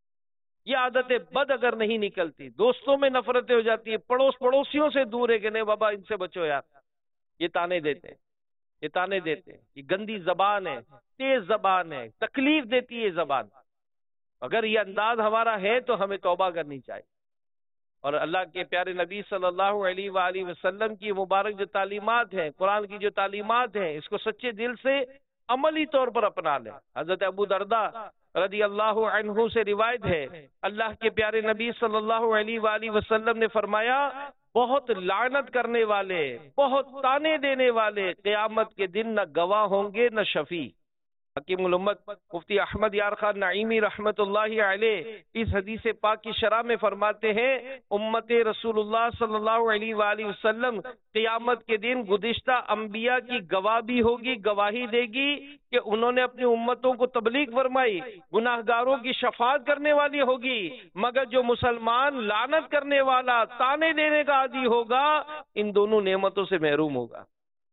B: یہ عادتیں بد اگر نہیں نکلتی، دوستوں میں نفرتیں ہو جاتی ہیں، پڑوس پڑوسیوں سے دور ہے کہ نہیں بابا ان سے بچو یار، یہ تانے دیتے ہیں، یہ تانے دیتے ہیں، یہ گندی زبان ہے، تیز زبان ہے، تکلیف دیتی ہے یہ زبان۔ اگر یہ انداز ہمارا ہے تو ہمیں توبہ کرنی چاہیے، اور اللہ کے پیارے نبی صلی اللہ علیہ وآلہ وسلم کی مبارک جو تعلیمات ہیں، قرآن کی جو تعلیمات ہیں، اس کو سچے دل سے عملی طور پر اپنا لیں۔ حضرت ابو درداء رضی اللہ عنہ سے روایت ہے، اللہ کے پیارے نبی صلی اللہ علیہ وآلہ وسلم نے فرمایا، بہت لعنت کرنے والے، بہت تانے دینے والے قیامت کے دن نہ گواہ ہوں گے نہ شفیع۔ حکیم الامت مفتی احمد یار خان نعیمی رحمت اللہ علیہ اس حدیث پاک کی شرح میں فرماتے ہیں، امت رسول اللہ صلی اللہ علیہ وآلہ وسلم قیامت کے دن گزشتہ انبیاء کی گواہ بھی ہوگی، گواہی دے گی کہ انہوں نے اپنی امتوں کو تبلیغ فرمائی، گناہگاروں کی شفاعت کرنے والی ہوگی، مگر جو مسلمان لعنت کرنے والا، تانے دینے کا عادی ہوگا، ان دونوں نعمتوں سے محروم ہوگا۔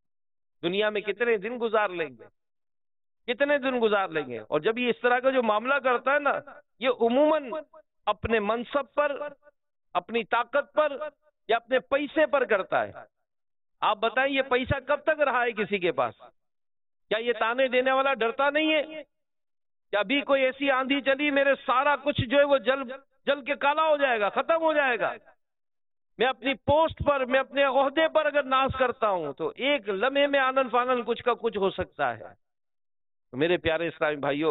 B: دنیا میں کتنے دن گزار لیں گے، کتنے دن گزار لیں گے۔ اور جب یہ اس طرح کا جو معاملہ کرتا ہے نا، یہ عموماً اپنے منصب پر، اپنی طاقت پر یا اپنے پیسے پر کرتا ہے۔ آپ بتائیں یہ پیسہ کب تک رہا ہے کسی کے پاس؟ کیا یہ تانے دینے والا ڈرتا نہیں ہے کہ ابھی کوئی ایسی آندھی چلی میرے سارا کچھ جو ہے وہ جل جل کے کالا ہو جائے گا، ختم ہو جائے گا؟ میں اپنی پوسٹ پر، میں اپنے عہدے پر اگر ناز کرتا ہوں تو ایک لمحے میں آنن فانن کچھ کا کچھ ہو سکتا ہے۔ تو میرے پیارے اسلامی بھائیوں،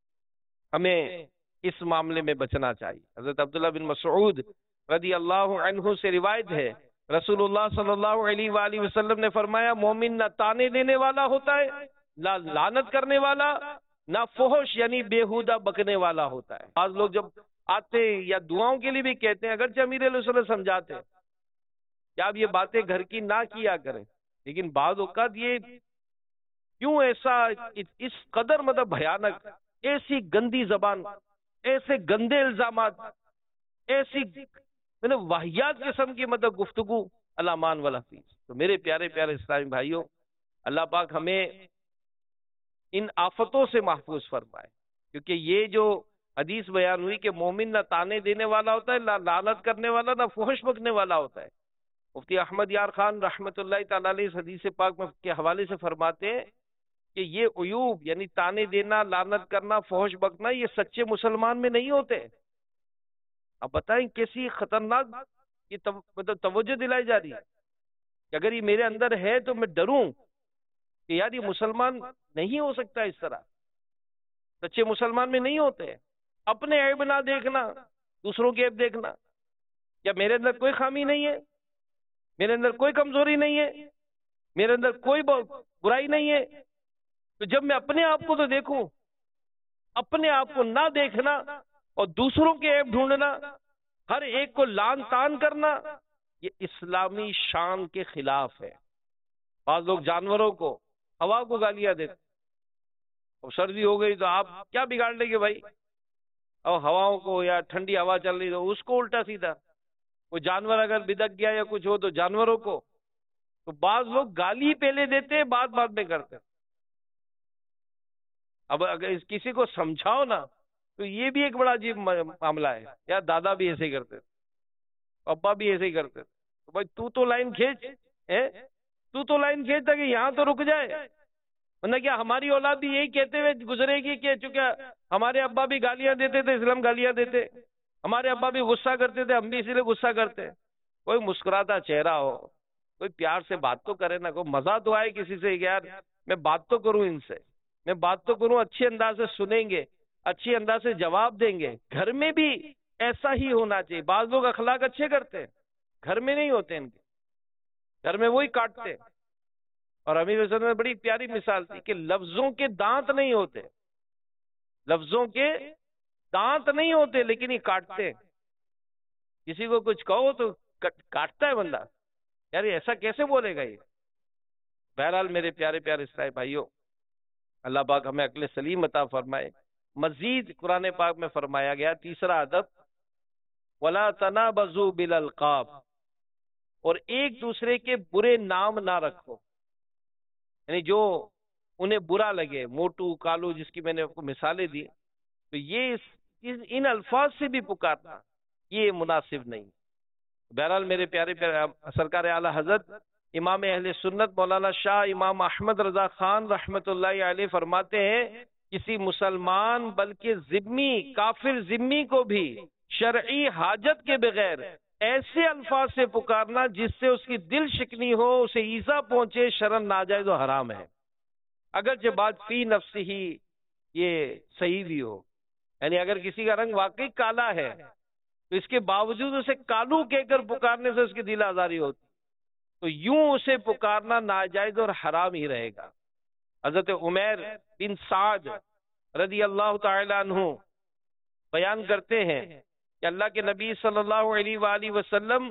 B: ہمیں اس معاملے میں بچنا چاہیے۔ حضرت عبداللہ بن مسعود رضی اللہ عنہ سے روایت ہے، رسول اللہ صلی اللہ علیہ وآلہ وسلم نے فرمایا، مومن نہ تانے دینے والا ہوتا ہے، نہ لعنت کرنے والا، نہ فحش یعنی بیہودہ بکنے والا ہوتا ہے۔ بعض لوگ جب آتے ہیں یا دعاؤں کے لیے بھی کہتے ہیں، اگرچہ امیر علیہ السلام سمجھاتے ہیں کہ آپ یہ باتیں گھر کی نہ کیا کریں، لیکن بعض اوقات یہ کیوں ایسا اس قدر مطلب بھیانک، ایسی گندی زبان، ایسے گندے الزامات، ایسی واہیات قسم کی مطلب گفتگو الامان والحفیظ۔ تو میرے پیارے پیارے اسلامی بھائیوں، اللہ پاک ہمیں ان آفتوں سے محفوظ فرمائے، کیونکہ یہ جو حدیث بیان ہوئی کہ مومن نہ تانے دینے والا ہوتا ہے، نہ لعنت کرنے والا، نہ فحش بکنے والا ہوتا ہے۔ مفتی احمد یار خان رحمۃ اللہ تعالی علیہ اس حدیث پاک کے حوالے سے فرماتے ہیں کہ یہ عیوب یعنی تانے دینا، لعنت کرنا، فحش بکنا، یہ سچے مسلمان میں نہیں ہوتے۔ اب بتائیں کیسی خطرناک یہ مطلب توجہ دلائی جا رہی ہے کہ اگر یہ میرے اندر ہے تو میں ڈروں کہ یار یہ مسلمان نہیں ہو سکتا اس طرح، سچے مسلمان میں نہیں ہوتے۔ اپنے عیب نہ دیکھنا، دوسروں کے عیب دیکھنا، کیا میرے اندر کوئی خامی نہیں ہے، میرے اندر کوئی کمزوری نہیں ہے، میرے اندر کوئی برائی نہیں ہے؟ تو جب میں اپنے آپ کو تو دیکھوں، اپنے آپ کو نہ دیکھنا اور دوسروں کے عیب ڈھونڈنا، ہر ایک کو لان تان کرنا، یہ اسلامی شان کے خلاف ہے۔ بعض لوگ جانوروں کو، ہوا کو گالیاں دیتے، اور سردی ہو گئی تو آپ کیا بگاڑ لیں گے بھائی، اور ہواؤں کو یا ٹھنڈی ہوا چل رہی تو اس کو الٹا سیدھا، کوئی جانور اگر بدک گیا یا کچھ ہو تو جانوروں کو، تو بعض لوگ گالی پہلے دیتے، بات بات میں کرتے۔ اب اگر کسی کو سمجھاؤ نا تو یہ بھی ایک بڑا عجیب معاملہ ہے، یا دادا بھی ایسے ہی کرتے، ابا بھی ایسے ہی کرتے، تو بھائی تو تو لائن کھینچ، تو تو لائن کھینچ تاکہ یہاں تو رک جائے، ورنہ کیا ہماری اولاد بھی یہی کہتے ہوئے گزرے گی کہ چونکہ ہمارے ابا بھی گالیاں دیتے تھے، اسلام گالیاں دیتے، ہمارے ابا بھی غصہ کرتے تھے، ہم بھی اسی لیے غصہ کرتے۔ کوئی مسکراتا چہرہ ہو، کوئی پیار سے بات تو کرے نا، کوئی مزہ تو آئے کسی سے کہ یار میں بات تو کروں ان سے، میں بات تو کروں، اچھے انداز سے سنیں گے، اچھے انداز سے جواب دیں گے۔ گھر میں بھی ایسا ہی ہونا چاہیے۔ بعض لوگ اخلاق اچھے کرتے ہیں، گھر میں نہیں ہوتے، ان کے گھر میں وہی کاٹتے۔ اور امیر حسن میں بڑی پیاری مثال تھی کہ لفظوں کے دانت نہیں ہوتے، لفظوں کے دانت نہیں ہوتے، لیکن یہ کاٹتے ہیں۔ کسی کو کچھ کہو تو کاٹتا ہے بندہ، یار ایسا کیسے بولے گا یہ۔ بہرحال میرے پیارے پیارے اسلامی بھائیوں، اللہ پاک ہمیں عقل سلیم عطا فرمائے۔ مزید قرآن پاک میں فرمایا گیا تیسرا ادب، وَلَا تَنَابَزُوا بِالْأَلْقَابِ، اور ایک دوسرے کے برے نام نہ رکھو، یعنی جو انہیں برا لگے، موٹو، کالو، جس کی میں نے آپ کو مثالیں دی، تو یہ ان الفاظ سے بھی پکارنا یہ مناسب نہیں۔ بہرحال میرے پیارے پیارے سرکار اعلی حضرت امام اہل سنت مولانا شاہ امام احمد رضا خان رحمت اللہ علیہ فرماتے ہیں، کسی مسلمان بلکہ ذمی، کافر ذمی کو بھی شرعی حاجت کے بغیر ایسے الفاظ سے پکارنا جس سے اس کی دل شکنی ہو، اسے ایذا پہنچے، شرعاً ناجائز و حرام ہے، اگرچہ بات فی نفس ہی یہ صحیح بھی ہو۔ یعنی اگر کسی کا رنگ واقعی کالا ہے تو اس کے باوجود اسے کالو کہہ کر پکارنے سے اس کی دل آزاری ہوتی، تو یوں اسے پکارنا ناجائز اور حرام ہی رہے گا۔ حضرت عمیر بن سعد رضی اللہ تعالی عنہ بیان کرتے ہیں کہ اللہ کے نبی صلی اللہ علیہ وآلہ وسلم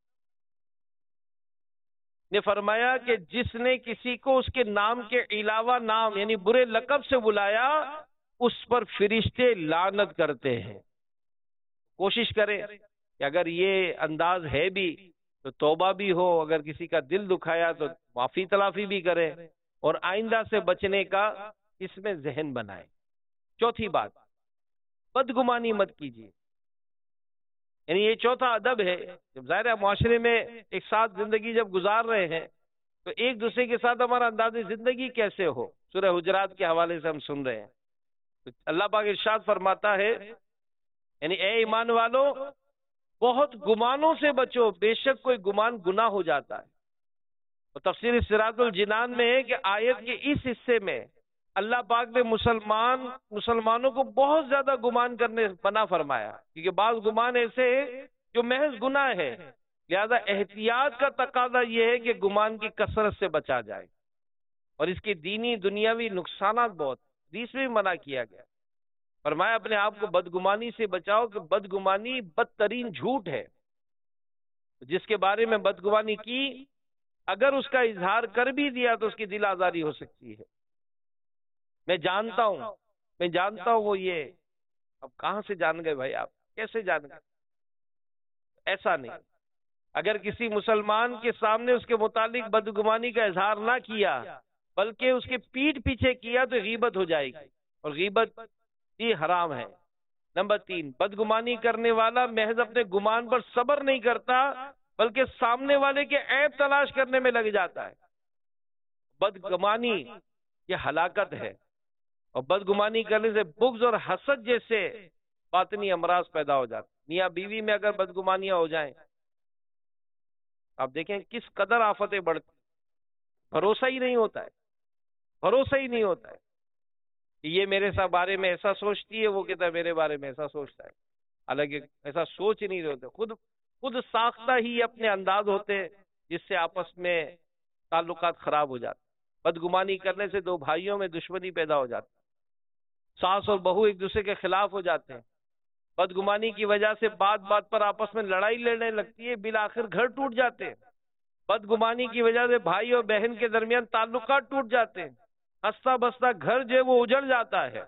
B: نے فرمایا کہ جس نے کسی کو اس کے نام کے علاوہ نام یعنی برے لقب سے بلایا، اس پر فرشتے لعنت کرتے ہیں۔ کوشش کریں کہ اگر یہ انداز ہے بھی تو توبہ بھی ہو، اگر کسی کا دل دکھایا تو معافی تلافی بھی کریں، اور آئندہ سے بچنے کا اس میں ذہن بنائیں۔ چوتھی بات، بدگمانی مت کیجیے، یعنی یہ چوتھا ادب ہے۔ جب ظاہر ہے معاشرے میں ایک ساتھ زندگی جب گزار رہے ہیں تو ایک دوسرے کے ساتھ ہمارا انداز زندگی کیسے ہو، سورہ حجرات کے حوالے سے ہم سن رہے ہیں۔ تو اللہ پاک ارشاد فرماتا ہے، یعنی اے ایمان والو بہت گمانوں سے بچو، بے شک کوئی گمان گناہ ہو جاتا ہے۔ اور تفسیر صراط الجنان میں ہے کہ آیت کے اس حصے میں اللہ پاک نے مسلمان مسلمانوں کو بہت زیادہ گمان کرنے منع فرمایا، کیونکہ بعض گمان ایسے ہیں جو محض گناہ ہے، لہذا احتیاط کا تقاضا یہ ہے کہ گمان کی کثرت سے بچا جائے، اور اس کے دینی دنیاوی نقصانات بہت، حدیث میں منع کیا گیا۔ فرمایا اپنے آپ کو بدگمانی سے بچاؤ کہ بدگمانی بدترین جھوٹ ہے، جس کے بارے میں بدگمانی کی اگر اس کا اظہار کر بھی دیا تو اس کی دل آزاری ہو سکتی ہے۔ میں جانتا ہوں میں جانتا ہوں وہ یہ، اب کہاں سے جان گئے بھائی، آپ کیسے جان گئے؟ ایسا نہیں، اگر کسی مسلمان کے سامنے اس کے متعلق بدگمانی کا اظہار نہ کیا بلکہ اس کے پیٹھ پیچھے کیا تو غیبت ہو جائے گی، اور غیبت یہ حرام ہے۔ نمبر تین، بدگمانی کرنے والا محض اپنے گمان پر صبر نہیں کرتا بلکہ سامنے والے کے عیب تلاش کرنے میں لگ جاتا ہے۔ بدگمانی یہ ہلاکت ہے، اور بدگمانی کرنے سے بغض اور حسد جیسے باطنی امراض پیدا ہو جاتے۔ میاں بیوی میں اگر بدگمانیاں ہو جائیں، آپ دیکھیں کس قدر آفتیں بڑھتی، بھروسہ ہی نہیں ہوتا ہے، بھروسہ ہی نہیں ہوتا ہے کہ یہ میرے ساتھ بارے میں ایسا سوچتی ہے، وہ کہتا ہے میرے بارے میں ایسا سوچتا ہے، حالانکہ ایسا سوچ ہی نہیں ہوتے، خود خود ساختہ ہی اپنے انداز ہوتے جس سے آپس میں تعلقات خراب ہو جاتے۔ بدگمانی کرنے سے دو بھائیوں میں دشمنی پیدا ہو جاتی، ساس اور بہو ایک دوسرے کے خلاف ہو جاتے ہیں، بدگمانی کی وجہ سے بات بات پر آپس میں لڑائی لڑنے لگتی ہے، بالآخر گھر ٹوٹ جاتے ہیں، بدگمانی کی وجہ سے بھائی اور بہن کے درمیان تعلقات ٹوٹ جاتے ہیں، ہنستا بستا گھر جو ہے وہ اجڑ جاتا ہے۔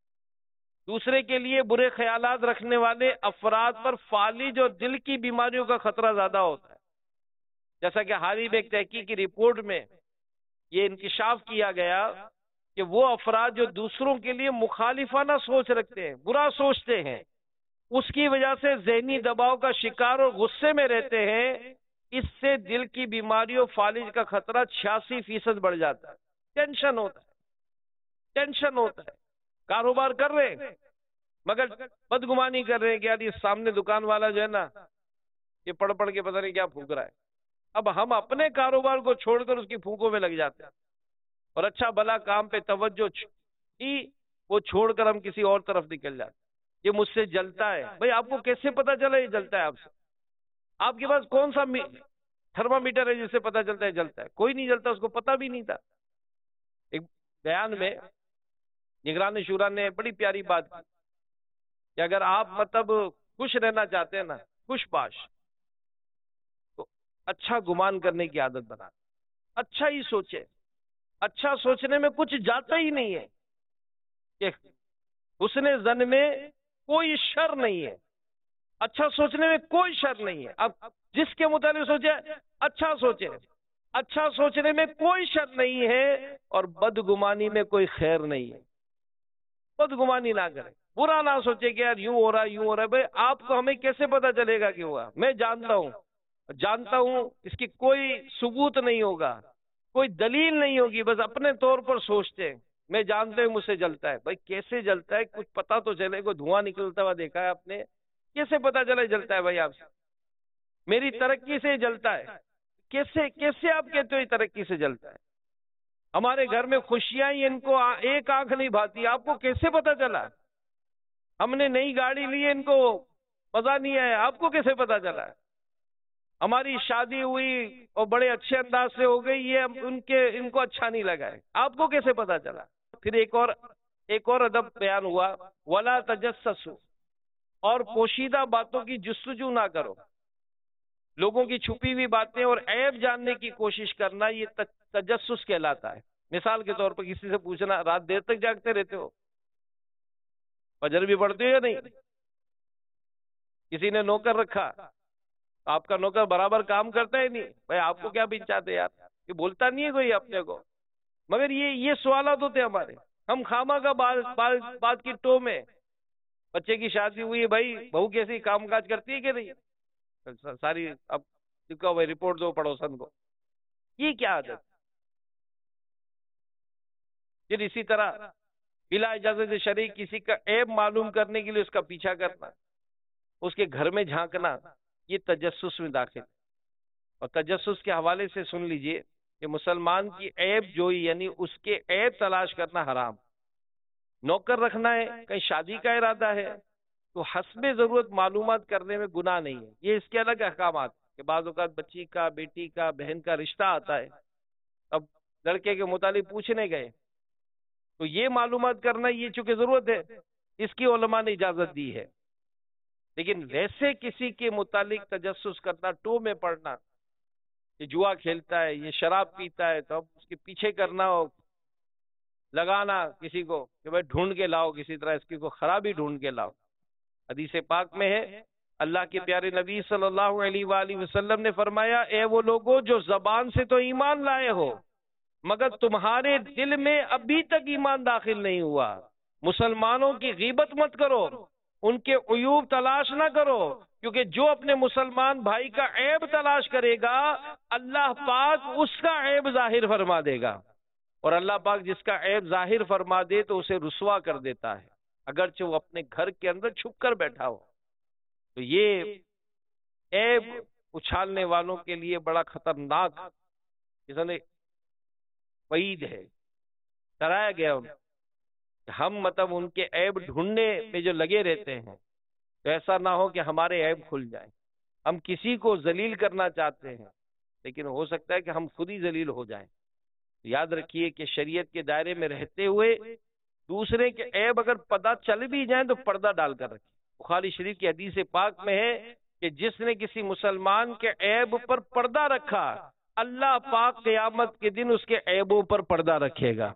B: دوسرے کے لیے برے خیالات رکھنے والے افراد پر فالج اور دل کی بیماریوں کا خطرہ زیادہ ہوتا ہے، جیسا کہ حال ہی میں ایک تحقیق کی رپورٹ میں یہ انکشاف کیا گیا کہ وہ افراد جو دوسروں کے لیے مخالفانہ سوچ رکھتے ہیں، برا سوچتے ہیں، اس کی وجہ سے ذہنی دباؤ کا شکار اور غصے میں رہتے ہیں، اس سے دل کی بیماریوں فالج کا خطرہ چھیاسی فیصد بڑھ جاتا ہے۔ ٹینشن ہوتا ہے، ٹینشن ہوتا ہے، کاروبار کر رہے ہیں مگر بدگمانی کر رہے ہیں کہ یار یہ سامنے دکان والا جو ہے نا یہ پڑھ پڑھ کے پتہ نہیں کیا پھونک رہا ہے۔ اب ہم اپنے کاروبار کو چھوڑ کر اس کی پھونکوں میں لگ جاتے ہیں، اور اچھا بھلا کام پہ توجہ ہی وہ چھوڑ کر ہم کسی اور طرف نکل جاتے ہیں۔ یہ مجھ سے جلتا ہے، بھئی آپ کو کیسے پتا چلا یہ جلتا ہے آپ سے؟ آپ کے پاس کون سا تھرمامیٹر ہے جس سے پتا چلتا ہے جلتا ہے؟ کوئی نہیں جلتا، اس کو پتا بھی نہیں تھا۔ ایک بیان میں نگران شورا نے بڑی پیاری بات کی کہ اگر آپ مطلب خوش رہنا چاہتے ہیں نا، خوش باش، تو اچھا گمان کرنے کی عادت بنا، اچھا ہی سوچے۔ اچھا سوچنے میں کچھ جاتا ہی نہیں ہے، کہ حسن ظن میں کوئی شر نہیں ہے، اچھا سوچنے میں کوئی شر نہیں ہے۔ اب جس کے متعلق سوچے اچھا سوچے، اچھا سوچنے میں کوئی شر نہیں ہے، اور بدگمانی میں کوئی خیر نہیں ہے۔ بدگمانی نہ کرے، برا نہ سوچے کہ یار یوں ہو رہا یوں ہو رہا ہے۔ بھائی آپ کو ہمیں کیسے پتا چلے گا کہ ہوا؟ میں جانتا ہوں جانتا ہوں اس کی کوئی ثبوت نہیں ہوگا، کوئی دلیل نہیں ہوگی، بس اپنے طور پر سوچتے ہیں میں جانتے ہوں مجھ سے جلتا ہے۔ بھائی کیسے جلتا ہے؟ کچھ پتا تو چلے، کوئی دھواں نکلتا ہوا دیکھا ہے آپ نے؟ کیسے پتا چلا جلتا ہے؟ بھائی آپ سے میری ترقی سے جلتا ہے، کیسے کیسے آپ کہتے ہو یہ ترقی سے جلتا ہے؟ ہمارے گھر میں خوشیاں ہی ان کو ایک آنکھ نہیں بھاتی، آپ کو کیسے پتا چلا؟ ہم نے نئی گاڑی لی ہے، ان کو مزہ نہیں آیا، آپ کو کیسے پتا چلا؟ ہماری شادی ہوئی اور بڑے اچھے انداز سے ہو گئی، یہ ان کے ان کو اچھا نہیں لگا ہے، آپ کو کیسے پتا چلا؟ پھر ایک اور ایک اور ادب بیان ہوا، ولا تجسسوا، اور پوشیدہ باتوں کی جستجو نہ کرو۔ لوگوں کی چھپی ہوئی باتیں اور عیب جاننے کی کوشش کرنا یہ تجسس کہلاتا ہے۔ مثال کے طور پر کسی سے پوچھنا رات دیر تک جاگتے رہتے ہو؟ فجر بھی پڑھتے ہو یا نہیں؟ کسی نے نوکر رکھا، آپ کا نوکر برابر کام کرتا ہے نہیں؟ بھائی آپ کو کیا بن چاہتے یار، یہ بولتا نہیں ہے کوئی اپنے کو؟ مگر یہ یہ سوالات ہوتے ہیں ہمارے، ہم خامہ کا بات کی ٹو میں، بچے کی شادی ہوئی ہے، بھائی بہو کیسی کام کاج کرتی ہے کہ نہیں؟ ساری اب لکھا ہوا رپورٹ دو پڑوسن کو، یہ کیا عادت؟ پھر اسی طرح بلا اجازت شریک کسی کا عیب معلوم کرنے کے لیے اس کا پیچھا کرنا، اس کے گھر میں جھانکنا، یہ تجسس میں داخل ہے۔ اور تجسس کے حوالے سے سن لیجئے کہ مسلمان کی عیب جوئی یعنی اس کے عیب تلاش کرنا حرام۔ نوکر رکھنا ہے، کہیں شادی کا ارادہ ہے تو حسب ضرورت معلومات کرنے میں گناہ نہیں ہے، یہ اس کے الگ احکامات کہ بعض اوقات بچی کا، بیٹی کا، بہن کا رشتہ آتا ہے، اب لڑکے کے متعلق پوچھنے گئے تو یہ معلومات کرنا یہ چونکہ ضرورت ہے، اس کی علماء نے اجازت دی ہے۔ لیکن ویسے کسی کے متعلق تجسس کرنا، ٹو میں پڑھنا، یہ جوا کھیلتا ہے، یہ شراب پیتا ہے، تو اب اس کے پیچھے کرنا ہو، لگانا کسی کو کہ بھائی ڈھونڈ کے لاؤ، کسی طرح اس کی کو خرابی ڈھونڈ کے لاؤ۔ حدیث پاک میں ہے اللہ کے پیارے نبی صلی اللہ علیہ وآلہ وسلم نے فرمایا، اے وہ لوگوں جو زبان سے تو ایمان لائے ہو مگر تمہارے دل میں ابھی تک ایمان داخل نہیں ہوا، مسلمانوں کی غیبت مت کرو، ان کے عیوب تلاش نہ کرو، کیونکہ جو اپنے مسلمان بھائی کا عیب تلاش کرے گا اللہ پاک اس کا عیب ظاہر فرما دے گا، اور اللہ پاک جس کا عیب ظاہر فرما دے تو اسے رسوا کر دیتا ہے، اگرچہ وہ اپنے گھر کے اندر چھپ کر بیٹھا ہو۔ تو یہ عیب اچھالنے والوں کے لیے بڑا خطرناک اس نے وعید ہے، ڈرایا گیا ان ہم مطلب ان کے عیب ڈھونڈنے میں جو لگے رہتے ہیں تو ایسا نہ ہو کہ ہمارے عیب کھل جائیں۔ ہم کسی کو ذلیل کرنا چاہتے ہیں لیکن ہو سکتا ہے کہ ہم خود ہی ذلیل ہو جائیں۔ یاد رکھیے کہ شریعت کے دائرے میں رہتے ہوئے دوسرے کے عیب اگر پتہ چل بھی جائیں تو پردہ ڈال کر رکھیں۔ بخاری شریف کی حدیث پاک میں ہے کہ جس نے کسی مسلمان کے عیب پر پردہ رکھا اللہ پاک قیامت کے دن اس کے عیبوں پر پردہ رکھے گا۔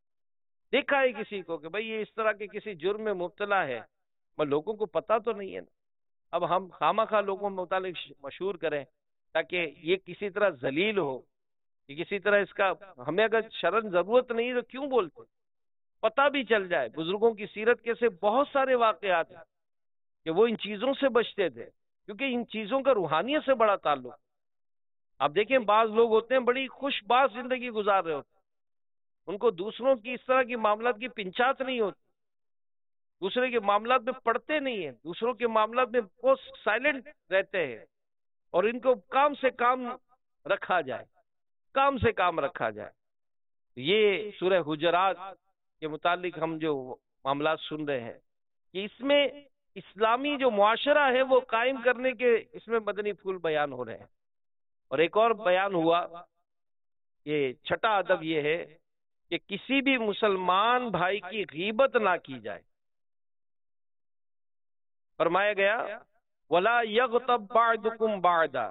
B: دیکھا ہے کسی کو کہ بھئی یہ اس طرح کے کسی جرم میں مبتلا ہے مگر لوگوں کو پتہ تو نہیں ہے نا، اب ہم خواہ خواہ لوگوں کے متعلق مشہور کریں تاکہ یہ کسی طرح ذلیل ہو، کہ کسی طرح اس کا ہمیں اگر شرعاً ضرورت نہیں تو کیوں بولتے، پتہ بھی چل جائے۔ بزرگوں کی سیرت کے سے بہت سارے واقعات ہیں کہ وہ ان چیزوں سے بچتے تھے کیونکہ ان چیزوں کا روحانیت سے بڑا تعلق۔ آپ دیکھیں بعض لوگ ہوتے ہیں بڑی خوش باز زندگی گزار رہے ہوتے ہیں، ان کو دوسروں کی اس طرح کی معاملات کی پنچات نہیں ہوتی، دوسرے کے معاملات میں پڑھتے نہیں ہیں، دوسروں کے معاملات میں بہت سائلنٹ رہتے ہیں، اور ان کو کام سے کام رکھا جائے، کام سے کام رکھا جائے۔ یہ سورہ حجرات کے متعلق ہم جو معاملات سن رہے ہیں کہ اس میں اسلامی جو معاشرہ ہے وہ قائم کرنے کے اس میں مدنی پھول بیان ہو رہے ہیں۔ اور ایک اور بیان ہوا، یہ چھٹا ادب یہ ہے کہ کسی بھی مسلمان بھائی کی غیبت نہ کی جائے۔ فرمایا گیا وَلَا يَغْتَبْ بَعْضُكُمْ بَعْضًا،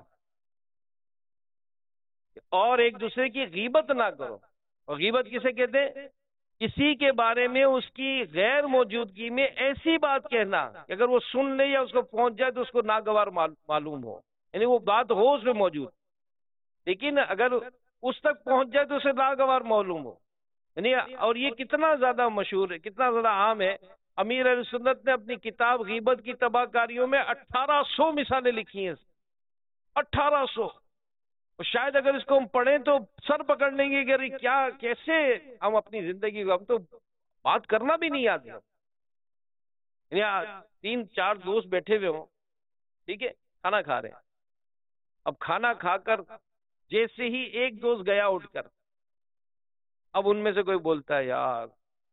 B: اور ایک دوسرے کی غیبت نہ کرو۔ اور غیبت کسے کہتے ہیں؟ کسی کے بارے میں اس کی غیر موجودگی میں ایسی بات کہنا کہ اگر وہ سن لے یا اس کو پہنچ جائے تو اس کو ناگوار معلوم ہو، یعنی وہ بات ہو اس میں موجود لیکن اگر اس تک پہنچ جائے تو اسے ناگوار معلوم ہو، یعنی اور یہ کتنا زیادہ مشہور ہے، کتنا زیادہ عام ہے۔ امیر اہل سنت نے اپنی کتاب غیبت کی تباہ کاریوں میں اٹھارہ سو مثالیں لکھی ہیں، اٹھارہ سو۔ شاید اگر اس کو ہم پڑھیں تو سر پکڑ لیں گے کہ کیا کیسے ہم اپنی زندگی کو، ہم تو بات کرنا بھی نہیں آتی، یعنی تین چار دوست بیٹھے ہوئے ہوں، ٹھیک ہے، کھانا کھا رہے ہیں، اب کھانا کھا کر جیسے ہی ایک دوست گیا اٹھ کر، اب ان میں سے کوئی بولتا ہے یار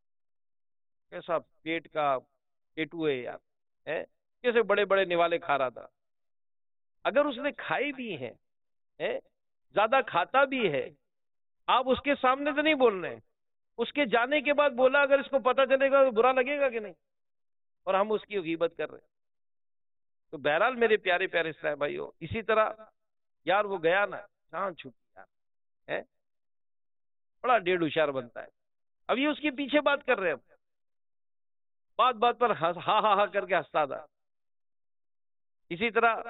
B: کیسا پیٹ کا پیٹو ہے یار، کیسے بڑے بڑے نوالے کھا رہا تھا۔ اگر اس نے کھائی بھی ہیں، زیادہ کھاتا بھی ہے، آپ اس کے سامنے تو نہیں بول رہے ہیں، اس کے جانے کے بعد بولا اگر اس کو پتہ چلے گا تو برا لگے گا کہ نہیں، اور ہم اس کی غیبت کر رہے ہیں۔ تو بہرحال میرے پیارے پیارے اسلام بھائیو، اسی طرح یار وہ گیا نا چاند چھٹی یار، بڑا ڈیڑھ ہوشیار بنتا ہے، اب یہ اس کے پیچھے بات کر رہے ہیں، بات بات پر ہاں ہاں ہاں کر کے ہنستا تھا۔ اسی طرح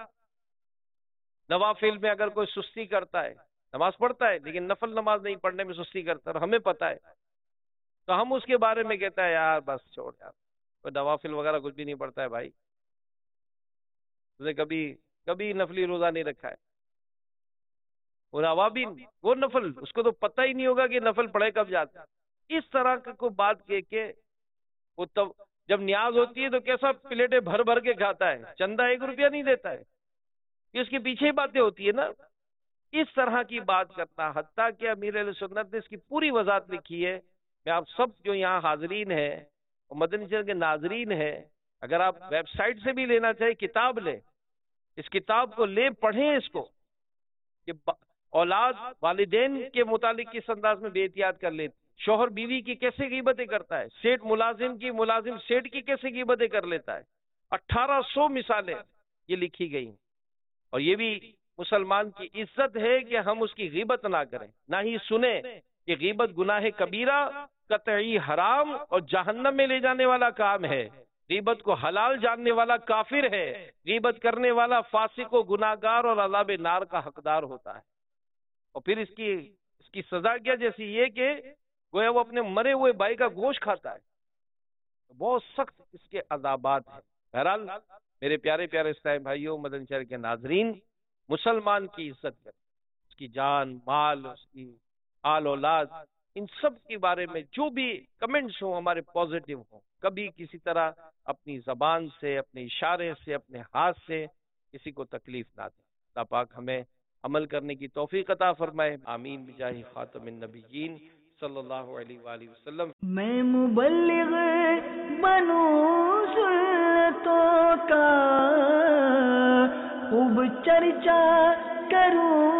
B: نوافل میں اگر کوئی سستی کرتا ہے، نماز پڑھتا ہے لیکن نفل نماز نہیں پڑھنے میں سستی کرتا ہے اور ہمیں پتہ ہے، تو ہم اس کے بارے میں کہتا ہے یار بس چھوڑ یار، کوئی نوافل وغیرہ کچھ بھی نہیں پڑھتا ہے بھائی، اس نے کبھی کبھی نفلی روزہ نہیں رکھا ہے، اور عوابین وہ نفل اس کو تو پتہ ہی نہیں ہوگا کہ نفل پڑھے کب جاتا ہے۔ اس طرح کا کوئی بات کہہ کے وہ تب جب نیاز ہوتی ہے تو کیسا پلیٹیں بھر بھر کے کھاتا ہے، چندہ ایک روپیہ نہیں دیتا ہے، یہ اس کے پیچھے باتیں ہوتی ہے نا۔ اس طرح کی بات کرنا، حتیٰ کہ امیر اہل سنت نے اس کی پوری وضاحت لکھی ہے۔ میں آپ سب جو یہاں حاضرین ہیں اور مدنی چینل کے ناظرین ہیں، اگر آپ ویب سائٹ سے بھی لینا چاہے کتاب لیں، اس کتاب کو لے پڑھیں، اس کو کہ اولاد والدین کے متعلق کس انداز میں بے احتیاط کر لیتی، شوہر بیوی کی کیسے غیبتیں کرتا ہے، سیٹ ملازم کی ملازم سیٹ کی کیسے غیبتیں کر لیتا ہے، اٹھارہ سو مثالیں یہ لکھی گئی، اور یہ بھی مسلمان کی عزت ہے کہ ہم اس کی غیبت نہ کریں، نہ ہی سنیں کہ غیبت گناہ کبیرہ، قطعی حرام اور جہنم میں لے جانے والا کام ہے۔ غیبت کو حلال جاننے والا کافر ہے، غیبت کرنے والا فاسق و گناہگار اور عذاب نار کا حقدار ہوتا ہے۔ اور پھر اس کی اس کی سزا کیا؟ جیسی یہ کہ گویا وہ اپنے مرے ہوئے بھائی کا گوشت کھاتا ہے، بہت سخت اس کے عذابات ہیں۔ بہرحال میرے پیارے پیارے اسلامی بھائیوں، مدنی چینل کے ناظرین، مسلمان کی عزت کریں، اس کی جان مال، اس کی آل اولاد، ان سب کے بارے میں جو بھی کمنٹس ہوں ہمارے پازیٹیو ہوں، کبھی کسی طرح اپنی زبان سے، اپنے اشارے سے، اپنے ہاتھ سے کسی کو تکلیف نہ دیں۔ اللہ پاک ہمیں عمل کرنے کی توفیق عطا فرمائے، آمین بجاہ خاتم النبیین صلی اللہ علیہ وآلہ وسلم۔
A: میں مبلغ بنوں سنتوں کا خوب چرچا کروں